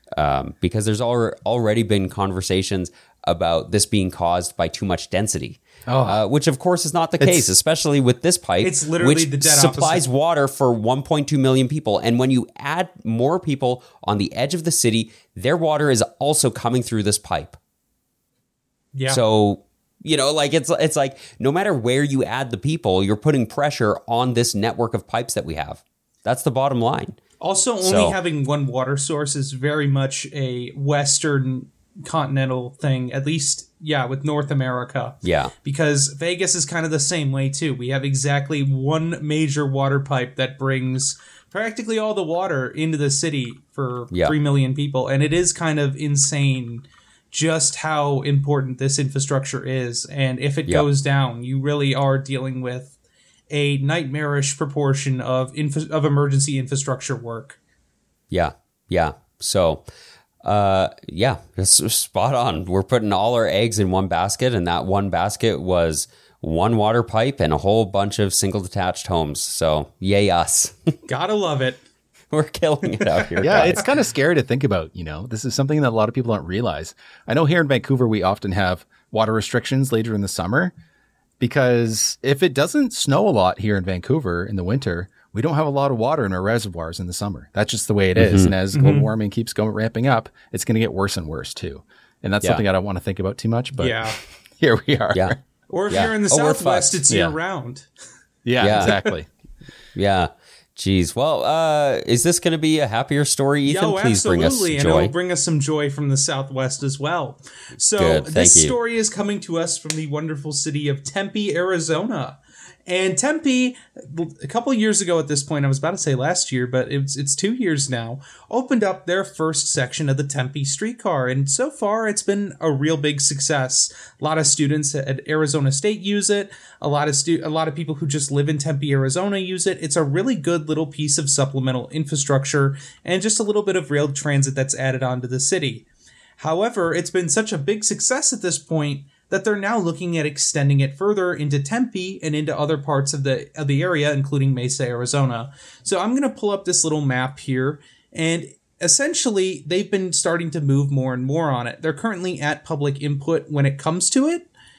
[SPEAKER 3] because there's already been conversations about this being caused by too much density, which of course is not the case, especially with this pipe,
[SPEAKER 5] It's literally
[SPEAKER 3] which
[SPEAKER 5] the dead
[SPEAKER 3] supplies
[SPEAKER 5] opposite.
[SPEAKER 3] water for 1.2 million people. And when you add more people on the edge of the city, their water is also coming through this pipe.
[SPEAKER 5] Yeah.
[SPEAKER 3] So, like it's like no matter where you add the people, you're putting pressure on this network of pipes that we have. That's the bottom line.
[SPEAKER 5] Also, only having one water source is very much a Western continental thing, at least, with North America.
[SPEAKER 3] Yeah.
[SPEAKER 5] Because Vegas is kind of the same way, too. We have exactly one major water pipe that brings practically all the water into the city for 3 million people. And it is kind of insane just how important this infrastructure is. And if it goes down, you really are dealing with a nightmarish proportion of emergency infrastructure work.
[SPEAKER 3] Yeah. So, it's spot on. We're putting all our eggs in one basket, and that one basket was one water pipe and a whole bunch of single detached homes. So, yay us.
[SPEAKER 5] Gotta love it.
[SPEAKER 3] We're killing it out here.
[SPEAKER 4] Yeah,
[SPEAKER 3] guys.
[SPEAKER 4] it's kind of scary to think about, This is something that a lot of people don't realize. I know here in Vancouver, we often have water restrictions later in the summer because if it doesn't snow a lot here in Vancouver in the winter, we don't have a lot of water in our reservoirs in the summer. That's just the way it is. And as global warming keeps ramping up, it's going to get worse and worse too. And that's something I don't want to think about too much, but here we are.
[SPEAKER 3] Yeah.
[SPEAKER 5] Or if you're in the
[SPEAKER 3] we're
[SPEAKER 5] Southwest,
[SPEAKER 3] fucked.
[SPEAKER 5] it's year round.
[SPEAKER 4] Yeah, exactly.
[SPEAKER 3] Yeah. Geez. Well, is this going to be a happier story, Ethan? Please bring us joy.
[SPEAKER 5] And it'll bring us some joy from the Southwest as well. So
[SPEAKER 3] Good,
[SPEAKER 5] this story is coming to us from the wonderful city of Tempe, Arizona. And Tempe, a couple of years ago at this point, I was about to say last year, but it's 2 years now, opened up their first section of the Tempe streetcar. And so far, it's been a real big success. A lot of students at Arizona State use it. A lot of people who just live in Tempe, Arizona use it. It's a really good little piece of supplemental infrastructure and just a little bit of rail transit that's added onto the city. However, it's been such a big success at this point that they're now looking at extending it further into Tempe and into other parts of the area, including Mesa, Arizona. So I'm going to pull up this little map here, and essentially they've been starting to move more and more on it. They're currently at public input when it comes to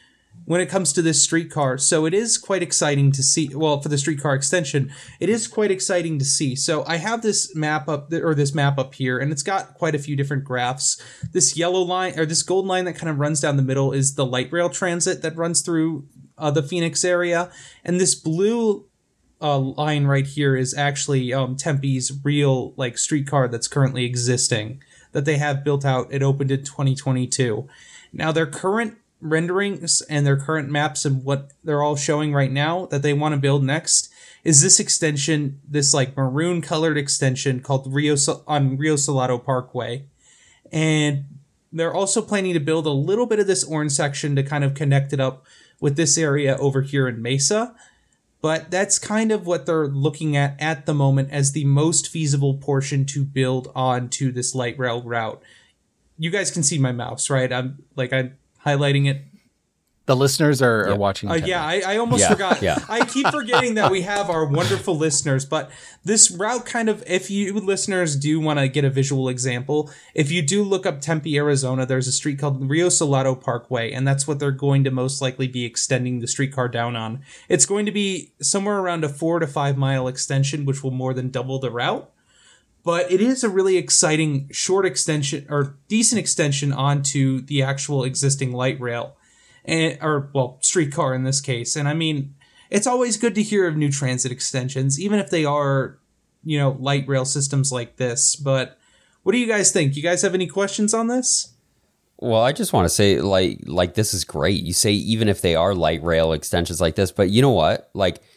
[SPEAKER 5] this streetcar. So it is quite exciting to see. Well, for the streetcar extension, it is quite exciting to see. So I have this map up here, and it's got quite a few different graphs. This yellow line, or this gold line that kind of runs down the middle, is the light rail transit that runs through the Phoenix area. And this blue line right here is actually Tempe's real streetcar that's currently existing that they have built out. It opened in 2022. Now their current renderings and their current maps and what they're all showing right now that they want to build next is this extension, this maroon colored extension called Rio Salado Parkway. And they're also planning to build a little bit of this orange section to kind of connect it up with this area over here in Mesa. But that's kind of what they're looking at the moment as the most feasible portion to build onto this light rail route. You guys can see my mouse, right? I'm highlighting it.
[SPEAKER 4] The listeners are watching.
[SPEAKER 5] I almost forgot.
[SPEAKER 3] Yeah.
[SPEAKER 5] I keep forgetting that we have our wonderful listeners, but this route kind of, if you listeners do want to get a visual example, if you do look up Tempe, Arizona, there's a street called Rio Salado Parkway, and that's what they're going to most likely be extending the streetcar down on. It's going to be somewhere around a 4 to 5 mile extension, which will more than double the route. But it is a really exciting short extension, or decent extension, onto the actual existing light rail. Streetcar in this case. And I mean, it's always good to hear of new transit extensions, even if they are, light rail systems like this. But what do you guys think? You guys have any questions on this?
[SPEAKER 3] Well, I just want to say, this is great. You say even if they are light rail extensions like this, but you know what?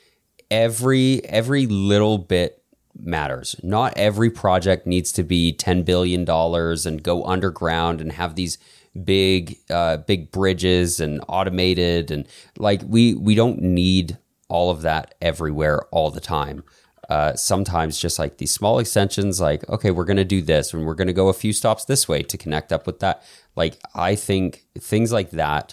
[SPEAKER 3] Every little bit matters. Not every project needs to be $10 billion and go underground and have these big bridges and automated, and we don't need all of that everywhere all the time. Sometimes just these small extensions, okay, we're going to do this and we're going to go a few stops this way to connect up with that. I think things like that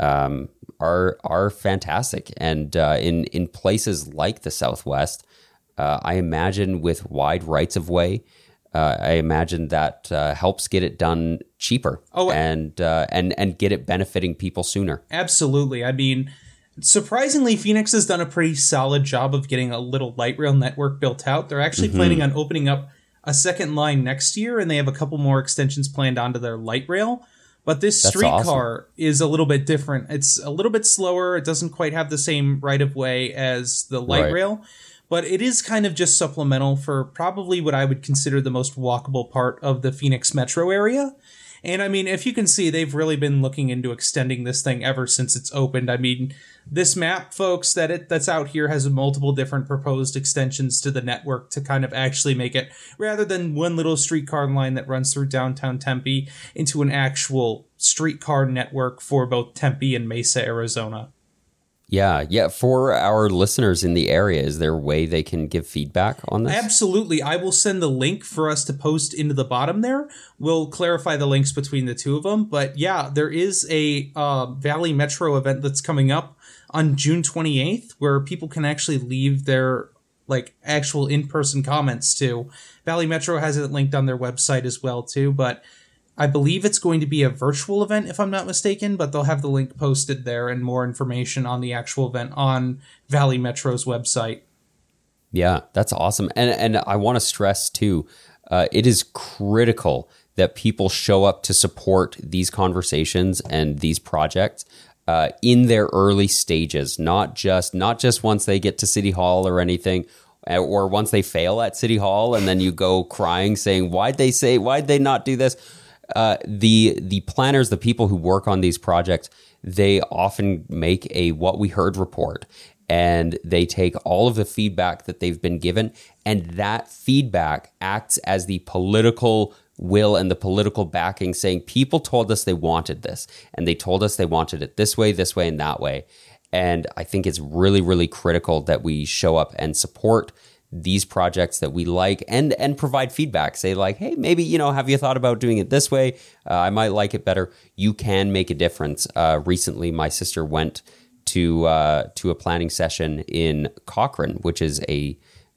[SPEAKER 3] are fantastic. And in places like the Southwest, I imagine with wide rights of way, I imagine that helps get it done cheaper and get it benefiting people sooner.
[SPEAKER 5] Absolutely. I mean, surprisingly, Phoenix has done a pretty solid job of getting a little light rail network built out. They're actually planning on opening up a second line next year, and they have a couple more extensions planned onto their light rail. But this streetcar is a little bit different. It's a little bit slower. It doesn't quite have the same right of way as the light rail, but it is kind of just supplemental for probably what I would consider the most walkable part of the Phoenix metro area. And I mean, if you can see, they've really been looking into extending this thing ever since it's opened. I mean, this map, folks, that's out here has multiple different proposed extensions to the network to kind of actually make it, rather than one little streetcar line that runs through downtown Tempe, into an actual streetcar network for both Tempe and Mesa, Arizona.
[SPEAKER 3] Yeah. For our listeners in the area, is there a way they can give feedback on this?
[SPEAKER 5] Absolutely. I will send the link for us to post into the bottom there. We'll clarify the links between the two of them. But yeah, there is a Valley Metro event that's coming up on June 28th where people can actually leave their actual in-person comments too. Valley Metro has it linked on their website as well too, but I believe it's going to be a virtual event, if I'm not mistaken, but they'll have the link posted there and more information on the actual event on Valley Metro's website.
[SPEAKER 3] Yeah, that's awesome. And I want to stress, too, it is critical that people show up to support these conversations and these projects in their early stages, not just once they get to City Hall or anything, or once they fail at City Hall and then you go crying saying, why'd they not do this? The planners, the people who work on these projects, they often make a what we heard report, and they take all of the feedback that they've been given, and that feedback acts as the political will and the political backing, saying people told us they wanted this, and they told us they wanted it this way, and that way. And I think it's really, really critical that we show up and support these projects that we like and provide feedback. Say like, hey, maybe, have you thought about doing it this way? I might like it better. You can make a difference. Recently, my sister went to a planning session in Cochrane, which is an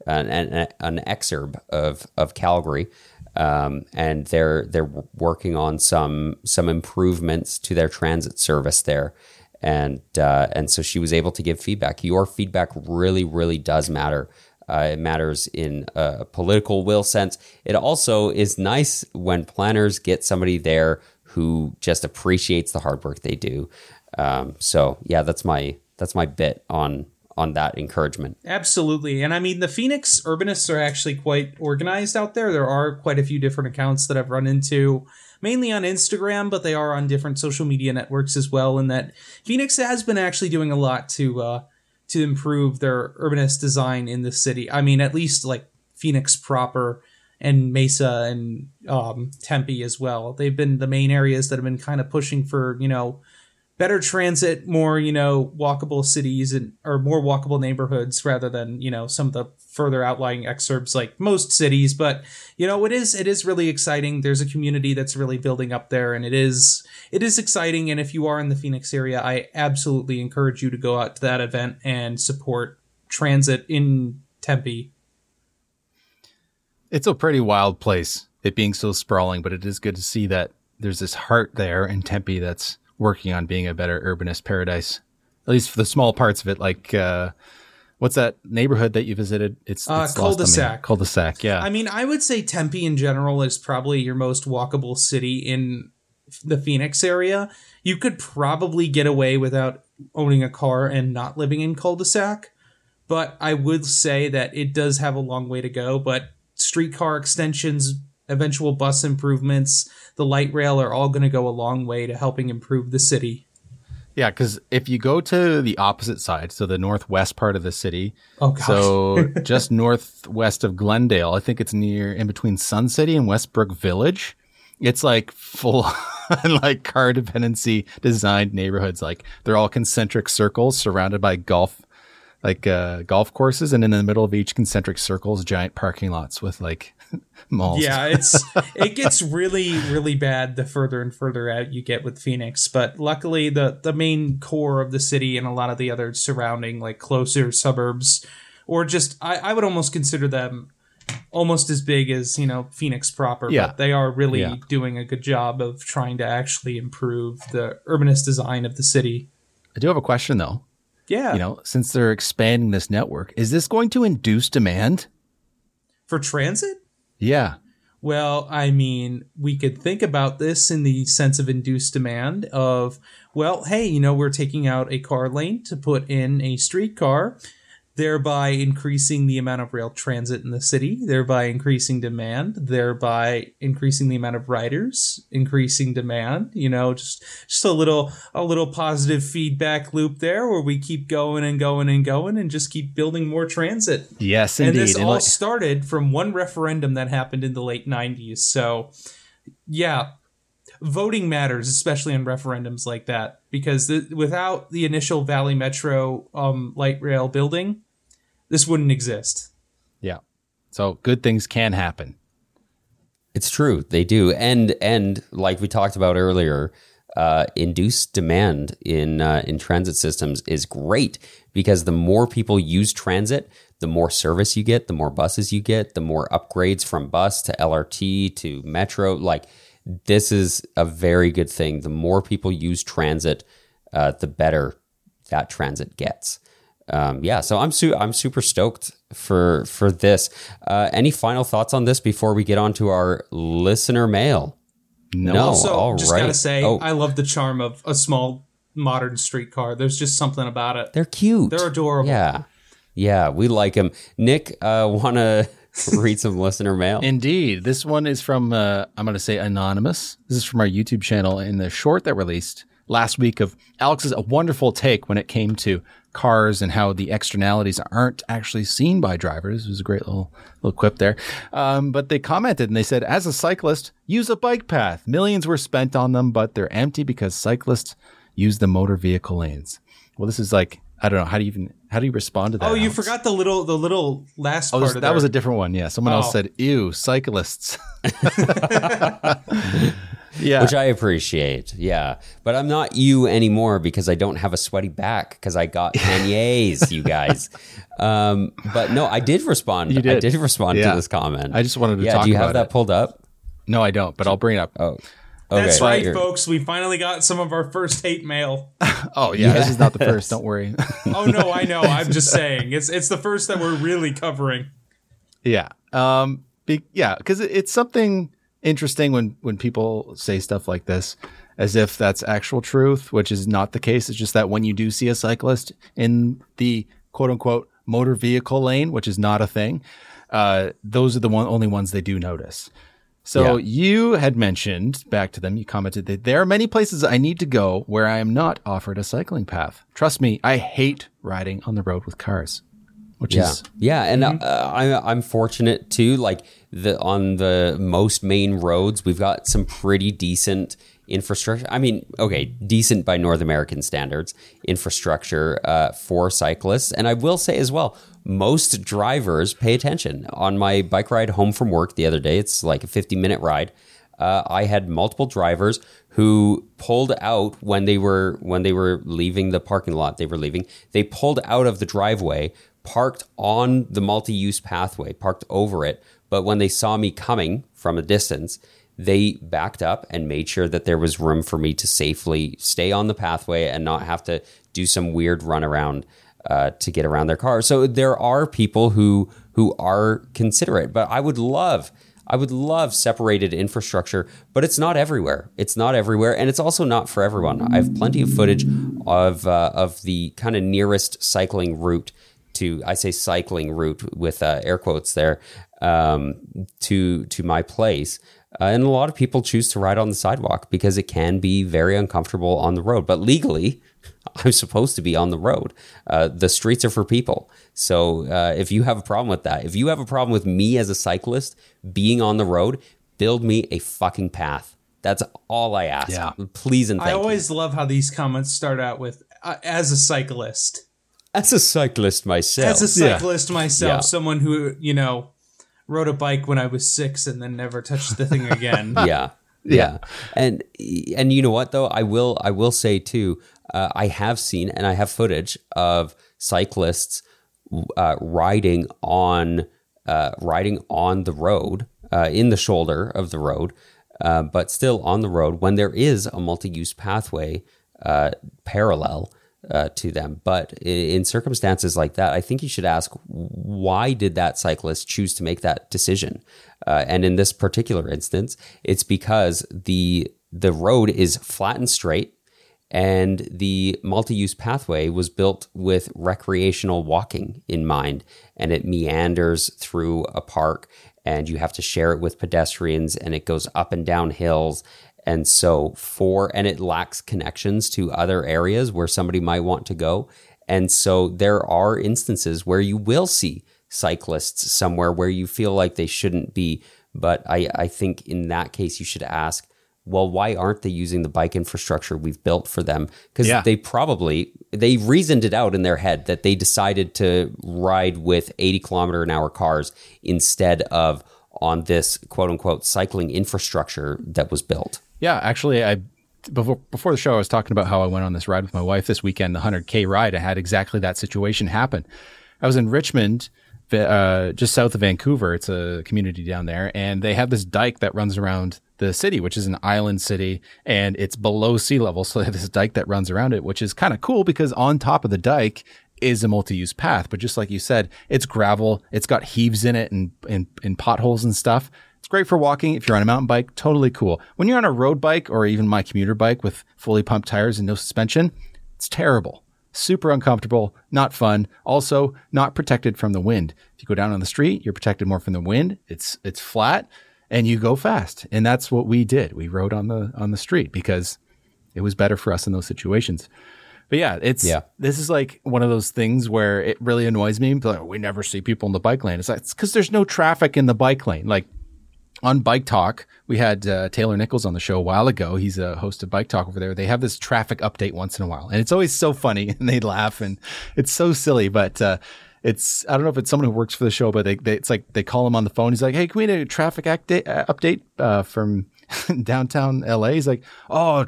[SPEAKER 3] exurb of Calgary. And they're working on some improvements to their transit service there. And so she was able to give feedback. Your feedback really, really does matter. It matters in a political will sense. It also is nice when planners get somebody there who just appreciates the hard work they do. So yeah, that's my bit on that encouragement.
[SPEAKER 5] Absolutely. And I mean, the Phoenix urbanists are actually quite organized out there. There are quite a few different accounts that I've run into, mainly on Instagram, but they are on different social media networks as well. And that Phoenix has been actually doing a lot to improve their urbanist design in the city. I mean, at least like Phoenix proper and Mesa and Tempe as well. They've been the main areas that have been kind of pushing for, better transit, more, walkable cities or more walkable neighborhoods rather than, some of the further outlying exurbs like most cities. But, it is really exciting. There's a community that's really building up there, and it is exciting. And if you are in the Phoenix area, I absolutely encourage you to go out to that event and support transit in Tempe.
[SPEAKER 4] It's a pretty wild place, it being so sprawling, but it is good to see that there's this heart there in Tempe that's working on being a better urbanist paradise, at least for the small parts of it. Like, what's that neighborhood that you visited? It's
[SPEAKER 5] Cul-de-sac.
[SPEAKER 4] Cul-de-sac, yeah.
[SPEAKER 5] I mean, I would say Tempe in general is probably your most walkable city in the Phoenix area. You could probably get away without owning a car and not living in cul-de-sac, but I would say that it does have a long way to go. But streetcar extensions, eventual bus improvements, the light rail are all going to go a long way to helping improve the city.
[SPEAKER 4] Yeah, because if you go to the opposite side, so the northwest part of the city, so just northwest of Glendale, I think it's in between Sun City and Westbrook Village. It's like full like car dependency designed neighborhoods. Like they're all concentric circles surrounded by golf golf courses, and in the middle of each concentric circle is giant parking lots with like malls.
[SPEAKER 5] Yeah, it gets really, really bad the further and further out you get with Phoenix. But luckily, the main core of the city and a lot of the other surrounding like closer suburbs, or just I would almost consider them almost as big as, Phoenix proper.
[SPEAKER 4] Yeah.
[SPEAKER 5] But they are really
[SPEAKER 4] Yeah.
[SPEAKER 5] doing a good job of trying to actually improve the urbanist design of the city.
[SPEAKER 4] I do have a question though.
[SPEAKER 5] Yeah.
[SPEAKER 4] Since they're expanding this network, is this going to induce demand?
[SPEAKER 5] For transit?
[SPEAKER 4] Yeah.
[SPEAKER 5] Well, I mean, we could think about this in the sense of induced demand of, well, hey, we're taking out a car lane to put in a streetcar, thereby increasing the amount of rail transit in the city, thereby increasing demand, thereby increasing the amount of riders, increasing demand, just a little positive feedback loop there where we keep going and going and going and just keep building more transit.
[SPEAKER 4] Yes, indeed.
[SPEAKER 5] And this all started from one referendum that happened in the late 90s. So, yeah, voting matters, especially on referendums like that, because without the initial Valley Metro light rail building, this wouldn't exist.
[SPEAKER 4] Yeah. So good things can happen.
[SPEAKER 3] It's true, they do, and like we talked about earlier, induced demand in transit systems is great because the more people use transit, the more service you get, the more buses you get, the more upgrades from bus to LRT to metro. Like, this is a very good thing. The more people use transit, the better that transit gets. So I'm super stoked for this. Any final thoughts on this before we get on to our listener mail? No.
[SPEAKER 5] Also,
[SPEAKER 3] all
[SPEAKER 5] just
[SPEAKER 3] right.
[SPEAKER 5] gotta say, I love the charm of a small modern streetcar. There's just something about it.
[SPEAKER 3] They're cute.
[SPEAKER 5] They're adorable.
[SPEAKER 3] Yeah, we like them. Nick, want to read some listener mail?
[SPEAKER 4] Indeed. This one is from, I'm going to say anonymous. This is from our YouTube channel in the short that released last week of Alex's a wonderful take when it came to cars and how the externalities aren't actually seen by drivers. It was a great little quip there. But they commented and they said, as a cyclist, use a bike path. Millions were spent on them, but they're empty because cyclists use the motor vehicle lanes. Well, this is like, I don't know. How do you respond to that?
[SPEAKER 5] Oh, you
[SPEAKER 4] Alex?
[SPEAKER 5] forgot the little last part of
[SPEAKER 4] that was a different one. Yeah. Someone else said, ew, cyclists. Yeah.
[SPEAKER 3] Which I appreciate. Yeah. But I'm not you anymore because I don't have a sweaty back because I got beignets, you guys. But no, I did respond.
[SPEAKER 4] You did.
[SPEAKER 3] I did respond to this comment.
[SPEAKER 4] I just wanted to talk about it.
[SPEAKER 3] do you have that pulled up?
[SPEAKER 4] No, I don't, but I'll bring it up.
[SPEAKER 3] Oh. Okay.
[SPEAKER 5] That's right,
[SPEAKER 3] You're-
[SPEAKER 5] folks. We finally got some of our first hate mail.
[SPEAKER 4] Oh, yeah. This is not the first. Don't worry.
[SPEAKER 5] Oh, no, I know. I'm just saying. It's the first that we're really covering.
[SPEAKER 4] Yeah. Because it's something interesting when people say stuff like this as if that's actual truth, which is not the case. It's just that when you do see a cyclist in the quote unquote motor vehicle lane, which is not a thing, those are the only ones they do notice. So you had mentioned back to them, you commented that there are many places I need to go where I am not offered a cycling path. Trust me, I hate riding on the road with cars. Which is
[SPEAKER 3] and I'm fortunate too. Like on the most main roads, we've got some pretty decent infrastructure. I mean, okay, decent by North American standards, infrastructure for cyclists. And I will say as well, most drivers pay attention. On my bike ride home from work the other day, it's like a 50-minute ride. I had multiple drivers who pulled out when they were leaving the parking lot. They pulled out of the driveway, parked on the multi-use pathway, parked over it. But when they saw me coming from a distance, they backed up and made sure that there was room for me to safely stay on the pathway and not have to do some weird runaround to get around their car. So there are people who are considerate, but I would love separated infrastructure, but it's not everywhere. And it's also not for everyone. I have plenty of footage of the kind of nearest cycling route with air quotes there, to my place. And a lot of people choose to ride on the sidewalk because it can be very uncomfortable on the road. But legally, I'm supposed to be on the road. The streets are for people. So if you have a problem with that, if you have a problem with me as a cyclist being on the road, build me a fucking path. That's all I ask.
[SPEAKER 4] Yeah.
[SPEAKER 3] Please and thank you.
[SPEAKER 5] I always love how these comments start out with, as a cyclist.
[SPEAKER 3] As a cyclist myself.
[SPEAKER 5] Myself, someone who, rode a bike when I was 6 and then never touched the thing again.
[SPEAKER 3] Yeah. And you know what though? I will say too, I have seen and I have footage of cyclists riding on riding on the road, in the shoulder of the road, but still on the road when there is a multi-use pathway parallel to them. But in circumstances like that, I think you should ask, why did that cyclist choose to make that decision? And in this particular instance, it's because the road is flat and straight, and the multi-use pathway was built with recreational walking in mind, and it meanders through a park, and you have to share it with pedestrians, and it goes up and down hills. And so and it lacks connections to other areas where somebody might want to go. And so there are instances where you will see cyclists somewhere where you feel like they shouldn't be. But I think in that case, you should ask, well, why aren't they using the bike infrastructure we've built for them? Because they reasoned it out in their head that they decided to ride with 80 kilometer an hour cars instead of on this quote unquote cycling infrastructure that was built.
[SPEAKER 4] Yeah, actually, before the show, I was talking about how I went on this ride with my wife this weekend, the 100K ride. I had exactly that situation happen. I was in Richmond, just south of Vancouver. It's a community down there, and they have this dike that runs around the city, which is an island city, and it's below sea level. So they have this dike that runs around it, which is kind of cool because on top of the dike is a multi-use path. But just like you said, it's gravel. It's got heaves in it and potholes and stuff. It's great for walking. If you're on a mountain bike, totally cool. When you're on a road bike or even my commuter bike with fully pumped tires and no suspension, it's terrible. Super uncomfortable, not fun. Also, not protected from the wind. If you go down on the street, you're protected more from the wind. It's flat and you go fast. And that's what we did. We rode on the street because it was better for us in those situations. But yeah, this is like one of those things where it really annoys me. Like, we never see people in the bike lane. It's because there's no traffic in the bike lane. Like on Bike Talk, we had Taylor Nichols on the show a while ago. He's a host of Bike Talk over there. They have this traffic update once in a while, and it's always so funny, and they laugh, and it's so silly. But I don't know if it's someone who works for the show, but it's like they call him on the phone. He's like, "Hey, can we get a traffic update from downtown LA?" He's like, "Oh,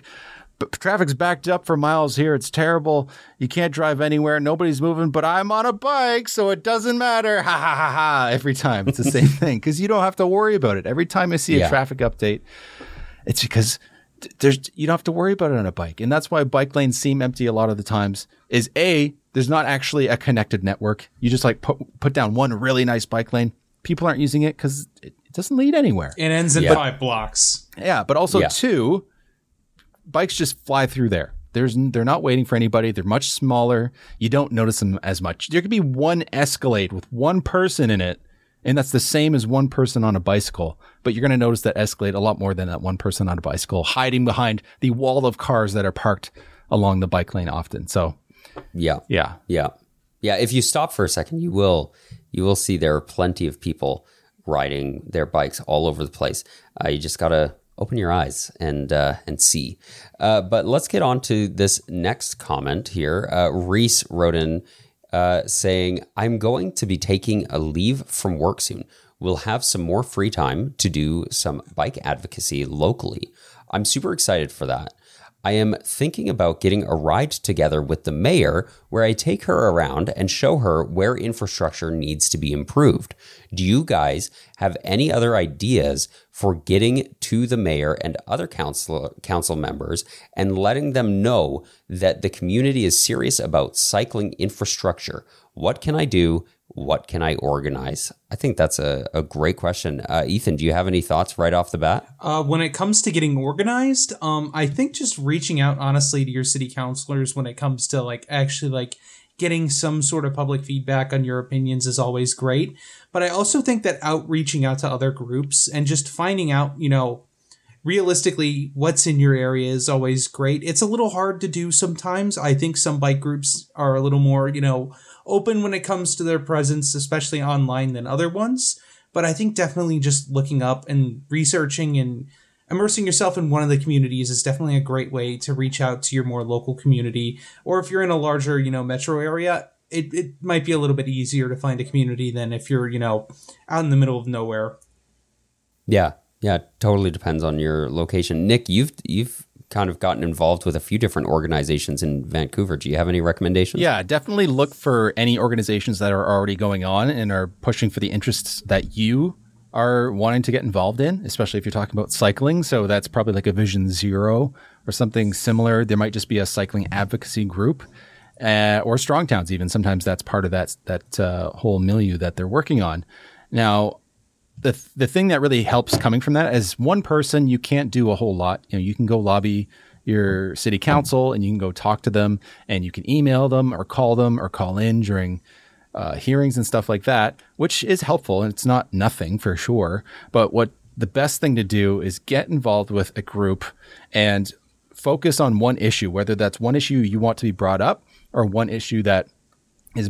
[SPEAKER 4] traffic's backed up for miles here. It's terrible. You can't drive anywhere. Nobody's moving, but I'm on a bike, so it doesn't matter." Ha ha ha ha. Every time it's the same thing because you don't have to worry about it. Every time I see a traffic update, it's because you don't have to worry about it on a bike. And that's why bike lanes seem empty a lot of the times is there's not actually a connected network. You just like put down one really nice bike lane. People aren't using it because it doesn't lead anywhere.
[SPEAKER 5] It ends in 5 blocks.
[SPEAKER 4] Yeah, but also two, bikes just fly through there. They're not waiting for anybody. They're much smaller. You don't notice them as much. There could be one Escalade with one person in it, and that's the same as one person on a bicycle. But you're going to notice that Escalade a lot more than that one person on a bicycle hiding behind the wall of cars that are parked along the bike lane often. So, yeah.
[SPEAKER 3] If you stop for a second, you will see there are plenty of people riding their bikes all over the place. You just got to open your eyes and see. But let's get on to this next comment here. Reese wrote in saying, "I'm going to be taking a leave from work soon. We'll have some more free time to do some bike advocacy locally. I'm super excited for that. I am thinking about getting a ride together with the mayor where I take her around and show her where infrastructure needs to be improved. Do you guys have any other ideas for getting to the mayor and other council members and letting them know that the community is serious about cycling infrastructure? What can I do? What can I organize?" I think that's a great question. Ethan, do you have any thoughts right off the bat?
[SPEAKER 5] When it comes to getting organized, I think just reaching out honestly to your city councilors when it comes to actually getting some sort of public feedback on your opinions is always great. But I also think that reaching out to other groups and just finding out, realistically what's in your area is always great. It's a little hard to do sometimes. I think some bike groups are a little more, open when it comes to their presence, especially online, than other ones. But I think definitely just looking up and researching and immersing yourself in one of the communities is definitely a great way to reach out to your more local community. Or if you're in a larger, metro area, it might be a little bit easier to find a community than if you're, out in the middle of nowhere.
[SPEAKER 3] Yeah, totally depends on your location. Nick, you've kind of gotten involved with a few different organizations in Vancouver. Do you have any recommendations?
[SPEAKER 4] Yeah, definitely look for any organizations that are already going on and are pushing for the interests that you are wanting to get involved in, especially if you're talking about cycling. So that's probably like a Vision Zero or something similar. There might just be a cycling advocacy group or Strong Towns even. Sometimes that's part of that whole milieu that they're working on. Now, the thing that really helps coming from that is one person, you can't do a whole lot. You know, you can go lobby your city council and you can go talk to them and you can email them or call in during hearings and stuff like that, which is helpful. And it's not nothing for sure. But what the best thing to do is get involved with a group and focus on one issue, whether that's one issue you want to be brought up or one issue that is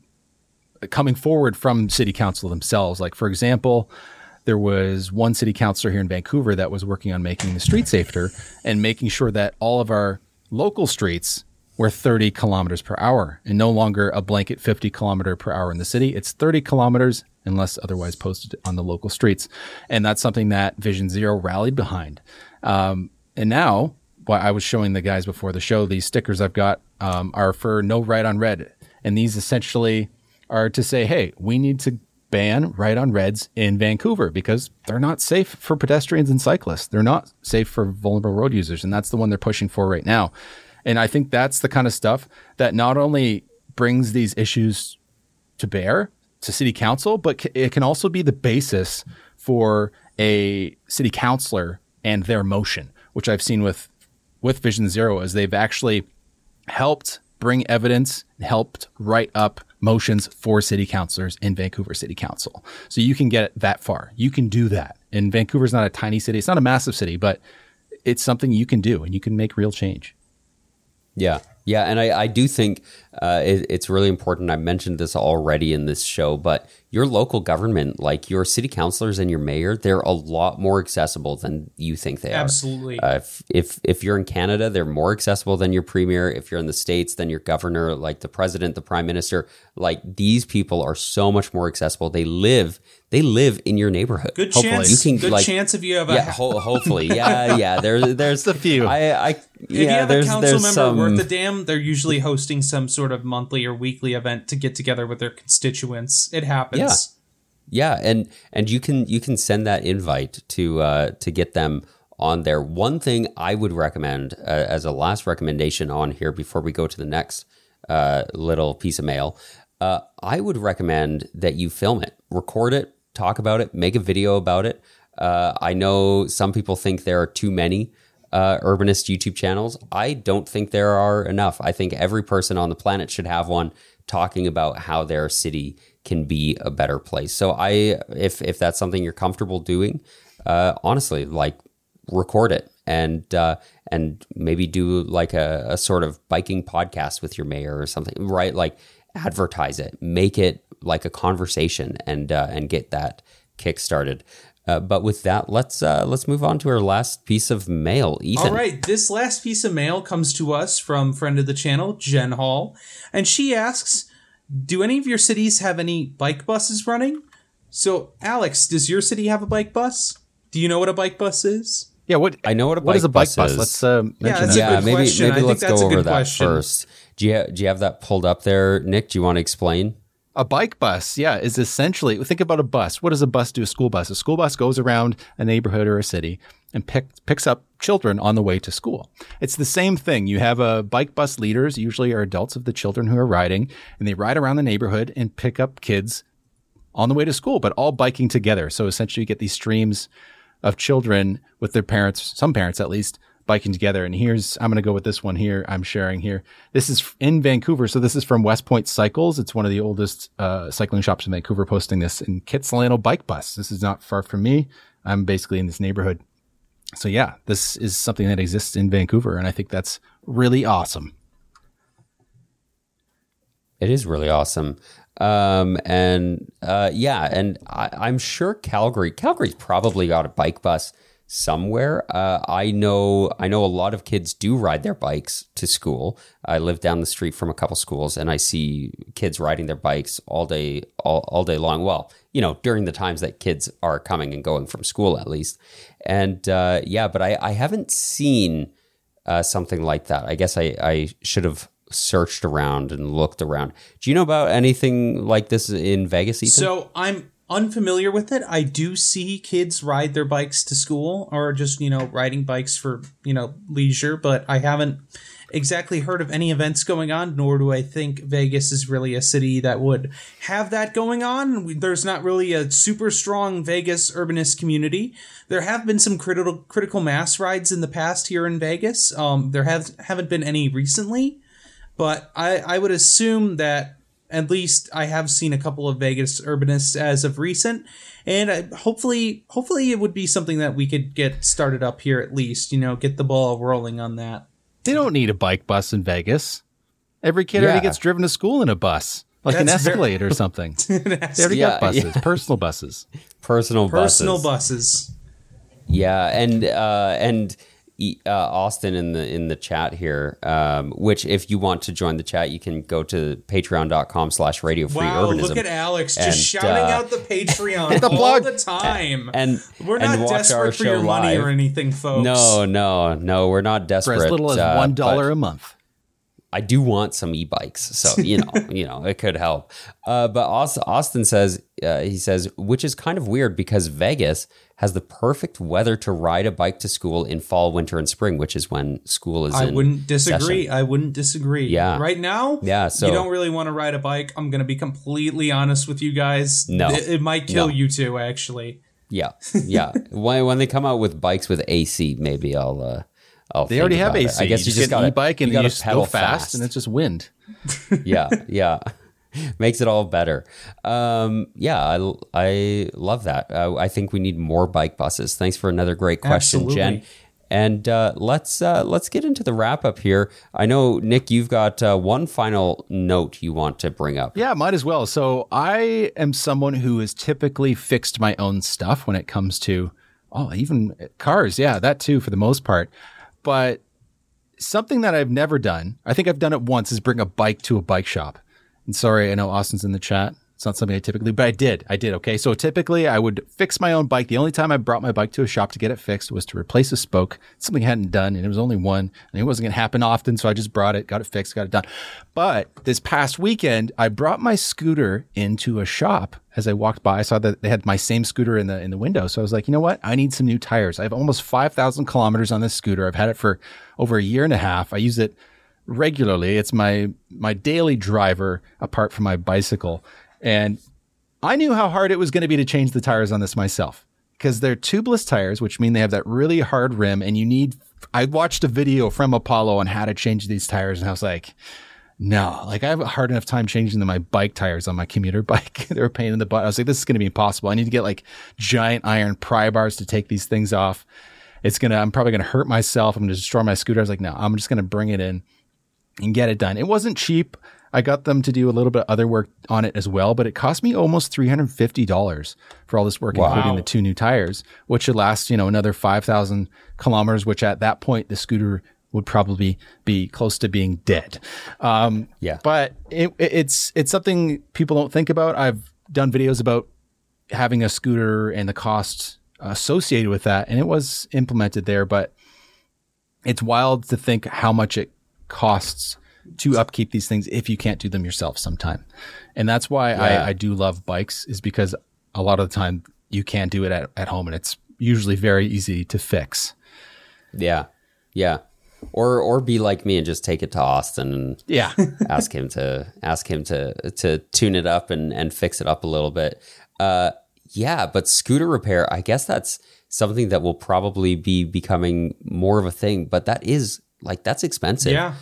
[SPEAKER 4] coming forward from city council themselves. Like, for example, there was one city councilor here in Vancouver that was working on making the street safer and making sure that all of our local streets were 30 kilometers per hour and no longer a blanket 50 kilometer per hour in the city. It's 30 kilometers unless otherwise posted on the local streets. And that's something that Vision Zero rallied behind. And now, what I was showing the guys before the show, these stickers I've got are for No Ride on Red. And these essentially are to say, hey, we need to ban ride on reds in Vancouver because they're not safe for pedestrians and cyclists. They're not safe for vulnerable road users. And that's the one they're pushing for right now. And I think that's the kind of stuff that not only brings these issues to bear to city council, but it can also be the basis for a city councilor and their motion, which I've seen with Vision Zero, as they've actually helped bring evidence, helped write up motions for city councilors in Vancouver City Council. So you can get that far. You can do that. And Vancouver's not a tiny city. It's not a massive city, but it's something you can do and you can make real change.
[SPEAKER 3] Yeah. Yeah. And I do think it's really important. I mentioned this already in this show, but your local government, like your city councilors and your mayor, they're a lot more accessible than you think they are.
[SPEAKER 5] Absolutely.
[SPEAKER 3] If you're in Canada, they're more accessible than your premier. If you're in the States, then your governor, like the president, the prime minister, like these people are so much more accessible. They live in your neighborhood.
[SPEAKER 5] Good
[SPEAKER 3] Hopefully.
[SPEAKER 5] chance.
[SPEAKER 3] You can,
[SPEAKER 5] good
[SPEAKER 3] like,
[SPEAKER 5] chance if you have
[SPEAKER 3] yeah, hopefully. Yeah. There's
[SPEAKER 4] a few.
[SPEAKER 5] If you have
[SPEAKER 3] there's
[SPEAKER 5] a council member
[SPEAKER 3] some
[SPEAKER 5] worth a damn, they're usually hosting some sort of monthly or weekly event to get together with their constituents. It happens.
[SPEAKER 3] Yeah, and you can send that invite to get them on there. One thing I would recommend as a last recommendation on here before we go to the next little piece of mail, I would recommend that you film it, record it, talk about it, make a video about it. I know some people think there are too many urbanist YouTube channels. I don't think there are enough. I think every person on the planet should have one talking about how their city can be a better place. So if that's something you're comfortable doing, honestly, like record it and maybe do like a sort of biking podcast with your mayor or something, right? Like advertise it, make it like a conversation and get that kick-started. But with that, let's move on to our last piece of mail. Ethan.
[SPEAKER 5] All right, this last piece of mail comes to us from friend of the channel, Jen Hall, and she asks, do any of your cities have any bike buses running? So, Alex, does your city have a bike bus? Do you know what a bike bus is?
[SPEAKER 4] Yeah,
[SPEAKER 3] I know what a
[SPEAKER 4] is a bike bus?
[SPEAKER 3] is.
[SPEAKER 4] Let's mention
[SPEAKER 5] that's
[SPEAKER 4] that.
[SPEAKER 5] a good question. I
[SPEAKER 3] Maybe
[SPEAKER 5] think
[SPEAKER 3] let's
[SPEAKER 5] that's
[SPEAKER 3] go
[SPEAKER 5] a good
[SPEAKER 3] over that
[SPEAKER 5] question.
[SPEAKER 3] first. Do you have that pulled up there, Nick? Do you want to explain?
[SPEAKER 4] A bike bus, yeah, is essentially, think about a bus. What does a bus do? A school bus. A school bus goes around a neighborhood or a city and picks up children on the way to school. It's the same thing. You have a bike bus leaders, usually are adults of the children who are riding, and they ride around the neighborhood and pick up kids on the way to school, but all biking together. So essentially you get these streams of children with their parents, some parents at least, biking together. And I'm going to go with this one here. I'm sharing here. This is in Vancouver. So this is from West Point Cycles. It's one of the oldest cycling shops in Vancouver posting this in Kitsilano Bike Bus. This is not far from me. I'm basically in this neighborhood. So yeah, this is something that exists in Vancouver. And I think that's really awesome.
[SPEAKER 3] It is really awesome. And I'm sure Calgary's probably got a bike bus somewhere. I know a lot of kids do ride their bikes to school. I live down the street from a couple schools and I see kids riding their bikes all day long. Well, during the times that kids are coming and going from school at least. And but I haven't seen something like that. I guess I should have searched around and looked around. Do you know about anything like this in Vegas, Ethan?
[SPEAKER 5] So I'm unfamiliar with it. I do see kids ride their bikes to school or just, riding bikes for, leisure, but I haven't exactly heard of any events going on, nor do I think Vegas is really a city that would have that going on. There's not really a super strong Vegas urbanist community. There have been some critical mass rides in the past here in Vegas. There haven't been any recently, but I would assume that at least I have seen a couple of Vegas urbanists as of recent, and hopefully it would be something that we could get started up here at least, get the ball rolling on that.
[SPEAKER 4] They don't need a bike bus in Vegas. Every kid already gets driven to school in a bus, like an Escalade or something. They already got buses, personal buses.
[SPEAKER 3] Personal
[SPEAKER 5] buses.
[SPEAKER 3] Yeah, and Austin in the chat here, which if you want to join the chat, you can go to patreon.com/Radio Free Urbanism.
[SPEAKER 5] Look at Alex just shouting out the Patreon all the time.
[SPEAKER 3] And
[SPEAKER 5] we're not desperate for your money or anything, folks.
[SPEAKER 3] No, we're not desperate.
[SPEAKER 4] For as little as $1 a month.
[SPEAKER 3] I do want some e-bikes, so it could help. But Austin says which is kind of weird because Vegas has the perfect weather to ride a bike to school in fall, winter, and spring, which is when school is.
[SPEAKER 5] I wouldn't disagree.
[SPEAKER 3] Yeah,
[SPEAKER 5] right now.
[SPEAKER 3] Yeah, so
[SPEAKER 5] you don't really want to ride a bike. I'm going to be completely honest with you guys.
[SPEAKER 3] No,
[SPEAKER 5] it might kill you too. Actually.
[SPEAKER 3] Yeah. when they come out with bikes with AC, maybe I'll.
[SPEAKER 4] They already have AC.
[SPEAKER 3] I guess you just
[SPEAKER 4] got an e-bike and
[SPEAKER 3] you
[SPEAKER 4] just pedal fast, and it's just wind.
[SPEAKER 3] Yeah. Makes it all better. I love that. I think we need more bike buses. Thanks for another great question,
[SPEAKER 5] Absolutely.
[SPEAKER 3] Jen. And let's get into the wrap up here. I know, Nick, you've got one final note you want to bring up.
[SPEAKER 4] Yeah, might as well. So I am someone who has typically fixed my own stuff when it comes to even cars. Yeah, that too for the most part. But something that I've never done, I think I've done it once, is bring a bike to a bike shop. And sorry, I know Austin's in the chat. It's not something I typically, but I did. Okay. So typically I would fix my own bike. The only time I brought my bike to a shop to get it fixed was to replace a spoke. Something I hadn't done, and it was only one, and it wasn't going to happen often. So I just brought it, got it fixed, got it done. But this past weekend, I brought my scooter into a shop. As I walked by, I saw that they had my same scooter in the window. So I was like, you know what? I need some new tires. I have almost 5,000 kilometers on this scooter. I've had it for over a year and a half. I use it regularly. It's my daily driver apart from my bicycle. And I knew how hard it was going to be to change the tires on this myself, because they're tubeless tires, which mean they have that really hard rim. And I watched a video from Apollo on how to change these tires. And I was like, no, I have a hard enough time changing my bike tires on my commuter bike. They were a pain in the butt. I was like, this is going to be impossible. I need to get giant iron pry bars to take these things off. I'm probably going to hurt myself. I'm going to destroy my scooter. I was like, no, I'm just going to bring it in and get it done. It wasn't cheap. I got them to do a little bit of other work on it as well, but it cost me almost $350 for all this work, including the two new tires, which should last, another 5,000 kilometers, which at that point, the scooter would probably be close to being dead. But it's something people don't think about. I've done videos about having a scooter and the costs associated with that, and it was implemented there, but it's wild to think how much it costs to upkeep these things if you can't do them yourself sometime. And that's why I do love bikes, is because a lot of the time you can do it at home, and it's usually very easy to fix.
[SPEAKER 3] Yeah. Or be like me and just take it to Austin and ask him to tune it up and fix it up a little bit. But scooter repair, I guess that's something that will probably be becoming more of a thing, but that's expensive.
[SPEAKER 5] Yeah.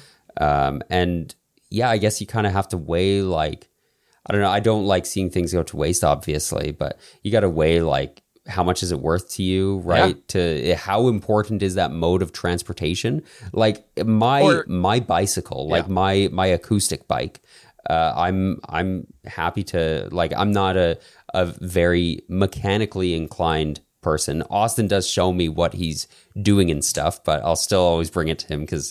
[SPEAKER 3] I guess you kind of have to weigh, I don't know. I don't like seeing things go to waste, obviously, but you got to weigh how much is it worth to you, right?
[SPEAKER 4] Yeah.
[SPEAKER 3] How important is that mode of transportation? My bicycle, my acoustic bike, I'm happy to, I'm not a very mechanically inclined person. Austin does show me what he's doing and stuff, but I'll still always bring it to him because,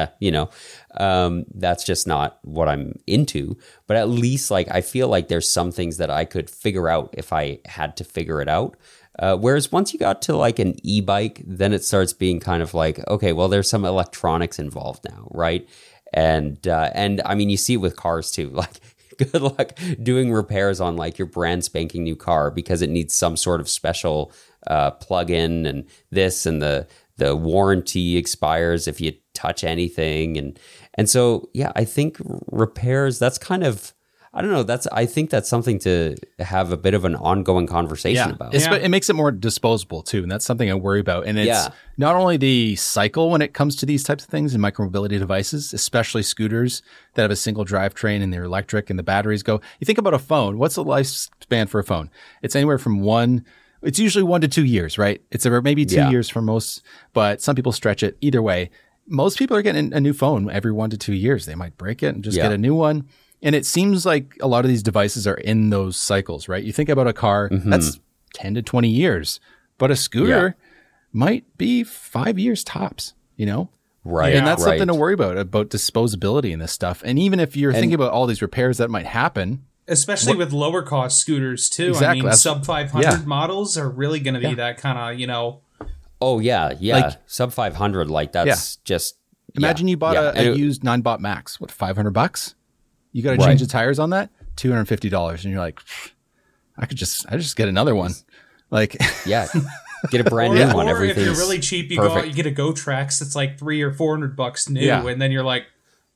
[SPEAKER 3] that's just not what I'm into. But at least like I feel like there's some things that I could figure out if I had to figure it out. Whereas once you got to like an e-bike, then it starts being kind of like, okay, well, there's some electronics involved now, right? And I mean, you see it with cars too. Like, good luck doing repairs on like your brand spanking new car because it needs some sort of special plug-in and this, and the warranty expires if you touch anything, and so yeah, I think repairs. That's kind of, I don't know. I think that's something to have a bit of an ongoing conversation about.
[SPEAKER 4] It makes it more disposable too, and that's something I worry about. And it's not only the cycle when it comes to these types of things in micromobility devices, especially scooters that have a single drivetrain and they're electric and the batteries go. You think about a phone. What's the lifespan for a phone? It's anywhere from it's usually 1 to 2 years, right? It's maybe 2 years for most, but some people stretch it. Either way, most people are getting a new phone every 1 to 2 years. They might break it and just get a new one. And it seems like a lot of these devices are in those cycles, right? You think about a car, that's 10 to 20 years, but a scooter might be 5 years tops,
[SPEAKER 3] Right.
[SPEAKER 4] And that's something to worry about disposability and this stuff. And even if you're thinking about all these repairs that might happen.
[SPEAKER 5] Especially with lower cost scooters too.
[SPEAKER 4] Exactly.
[SPEAKER 5] I mean, sub 500 models are really going to be that kind of,
[SPEAKER 3] Oh, yeah.
[SPEAKER 4] Like,
[SPEAKER 3] sub 500, like that's just.
[SPEAKER 4] Imagine you bought a used 9-bot Max, $500? You got to change the tires on that, $250, and you're like, I just get another one, like
[SPEAKER 3] get a brand new one.
[SPEAKER 5] Or if you're really cheap, you go out, you get a GoTrax that's like $300 or $400 new, and then you're like,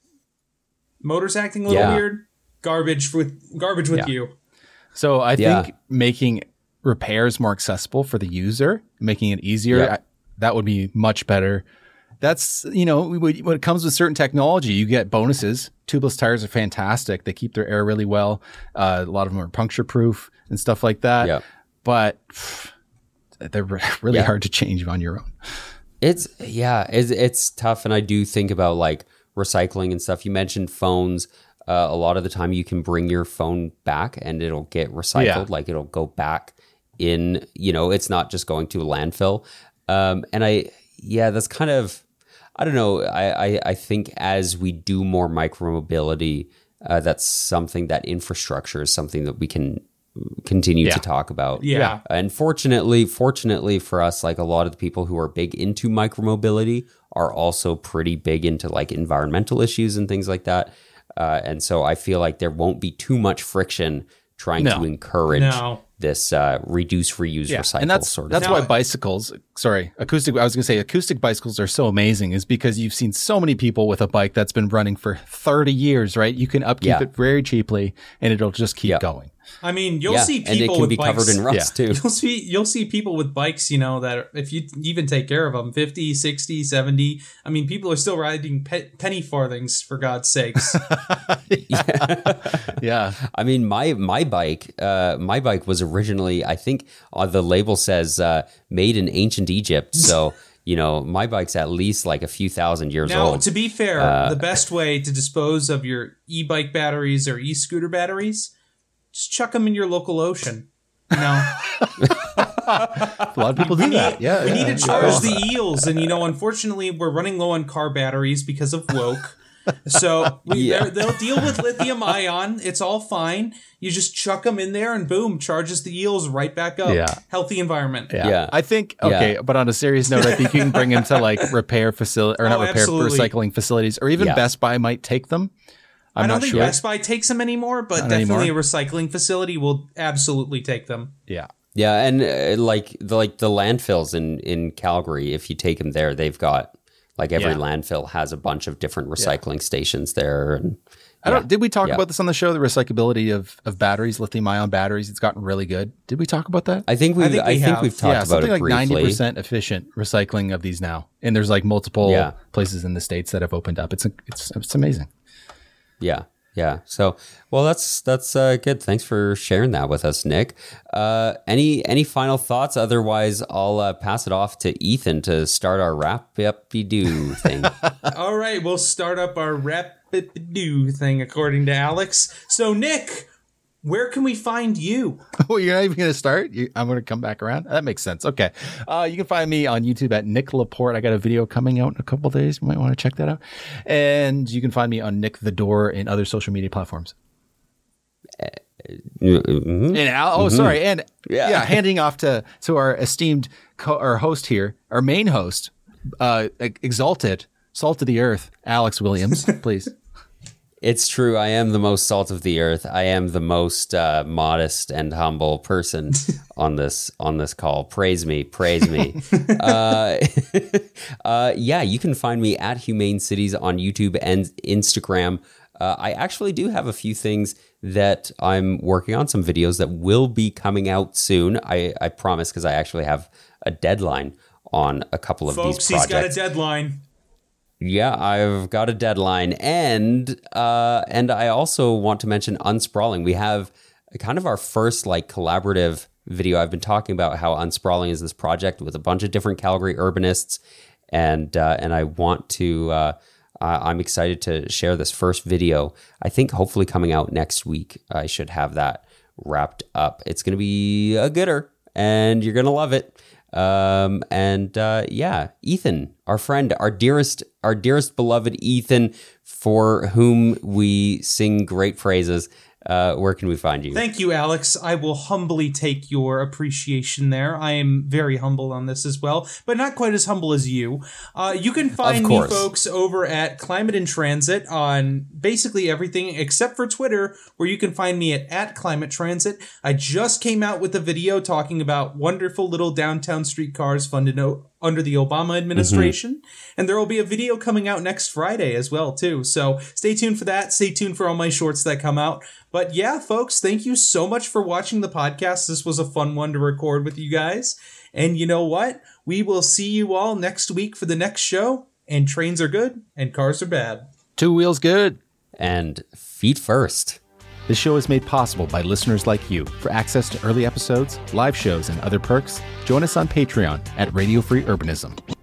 [SPEAKER 5] motor's acting a little weird, garbage with you.
[SPEAKER 4] So I think making repairs more accessible for the user, making it easier, that would be much better. That's, when it comes with certain technology, you get bonuses. Tubeless tires are fantastic. They keep their air really well. A lot of them are puncture proof and stuff like that. Yep. But they're really hard to change on your own.
[SPEAKER 3] It's tough. And I do think about like recycling and stuff. You mentioned phones. A lot of the time you can bring your phone back and it'll get recycled. Yeah. Like it'll go back in, it's not just going to a landfill. That's kind of, I don't know. I think as we do more micromobility, that's something that infrastructure is something that we can continue to talk about.
[SPEAKER 5] Yeah.
[SPEAKER 3] And fortunately for us, like a lot of the people who are big into micromobility are also pretty big into like environmental issues and things like that. And so I feel like there won't be too much friction trying to encourage this reduce, reuse, recycle,
[SPEAKER 4] and that's why acoustic bicycles are so amazing, is because you've seen so many people with a bike that's been running for 30 years, right? You can upkeep it very cheaply and it'll just keep going.
[SPEAKER 5] I mean, you'll see people
[SPEAKER 3] and it can
[SPEAKER 5] with
[SPEAKER 3] be
[SPEAKER 5] bikes,
[SPEAKER 3] covered in rust too.
[SPEAKER 5] You'll see people with bikes, that if you even take care of them, 50, 60, 70. I mean, people are still riding penny farthings, for God's sakes.
[SPEAKER 4] Yeah.
[SPEAKER 3] I mean, my bike was originally, I think the label says made in ancient Egypt. So, my bike's at least like a few thousand years old.
[SPEAKER 5] Now, to be fair, the best way to dispose of your e-bike batteries or e-scooter batteries, just chuck them in your local ocean. A
[SPEAKER 4] lot of people do that. Yeah,
[SPEAKER 5] we need to charge the eels, and unfortunately, we're running low on car batteries because of woke. So they'll deal with lithium ion. It's all fine. You just chuck them in there, and boom, charges the eels right back up. Yeah. Healthy environment.
[SPEAKER 4] Yeah. I think but on a serious note, I think you can bring them to like repair facility or not repair recycling facilities, or even Best Buy might take them.
[SPEAKER 5] I don't think Best Buy takes them anymore, but definitely a recycling facility will absolutely take them.
[SPEAKER 4] Yeah.
[SPEAKER 3] Yeah, and like the landfills in Calgary, if you take them there, they've got like every landfill has a bunch of different recycling stations there. And
[SPEAKER 4] did we talk about this on the show? The recyclability of batteries, lithium-ion batteries, it's gotten really good. Did we talk about that?
[SPEAKER 3] I think we've talked about it briefly.
[SPEAKER 4] Something like 90% efficient recycling of these now, and there's like multiple places in the States that have opened up. It's amazing.
[SPEAKER 3] Yeah. So, well, that's good. Thanks for sharing that with us, Nick. Any final thoughts? Otherwise, I'll pass it off to Ethan to start our wrap-up-de-doo thing.
[SPEAKER 5] All right, we'll start up our wrap-up-de-doo thing according to Alex. So, Nick, where can we find you?
[SPEAKER 4] Oh, you're not even going to start? I'm going to come back around? That makes sense. Okay. You can find me on YouTube at Nick Laporte. I got a video coming out in a couple of days. You might want to check that out. And you can find me on Nick the Door and other social media platforms.
[SPEAKER 3] Mm-hmm.
[SPEAKER 4] And sorry. And handing off to our esteemed our host here, our main host, exalted, salt of the earth, Alex Williams, please.
[SPEAKER 3] It's true. I am the most salt of the earth. I am the most modest and humble person on this call. Praise me. You can find me at Humane Cities on YouTube and Instagram. I actually do have a few things that I'm working on, some videos that will be coming out soon. I promise, because I actually have a deadline on a couple of these projects.
[SPEAKER 5] Folks, he's got a deadline.
[SPEAKER 3] Yeah, I've got a deadline, and I also want to mention Unsprawling. We have kind of our first collaborative video. I've been talking about how Unsprawling is this project with a bunch of different Calgary urbanists, and I want to. I'm excited to share this first video. I think hopefully coming out next week. I should have that wrapped up. It's going to be a gooder, and you're going to love it. Ethan, our friend, our dearest beloved Ethan, for whom we sing great praises. Where can we find you?
[SPEAKER 5] Thank you, Alex. I will humbly take your appreciation there. I am very humble on this as well, but not quite as humble as you. You can find me, folks, over at Climate in Transit on basically everything except for Twitter, where you can find me at Climate Transit. I just came out with a video talking about wonderful little downtown streetcars funded under the Obama administration. And there will be a video coming out next Friday as well, too. So stay tuned for that. Stay tuned for all my shorts that come out. But yeah, folks, thank you so much for watching the podcast. This was a fun one to record with you guys. And you know what? We will see you all next week for the next show. And trains are good and cars are bad.
[SPEAKER 4] Two wheels good.
[SPEAKER 3] And feet first.
[SPEAKER 4] This show is made possible by listeners like you. For access to early episodes, live shows, and other perks, join us on Patreon at Radio Free Urbanism.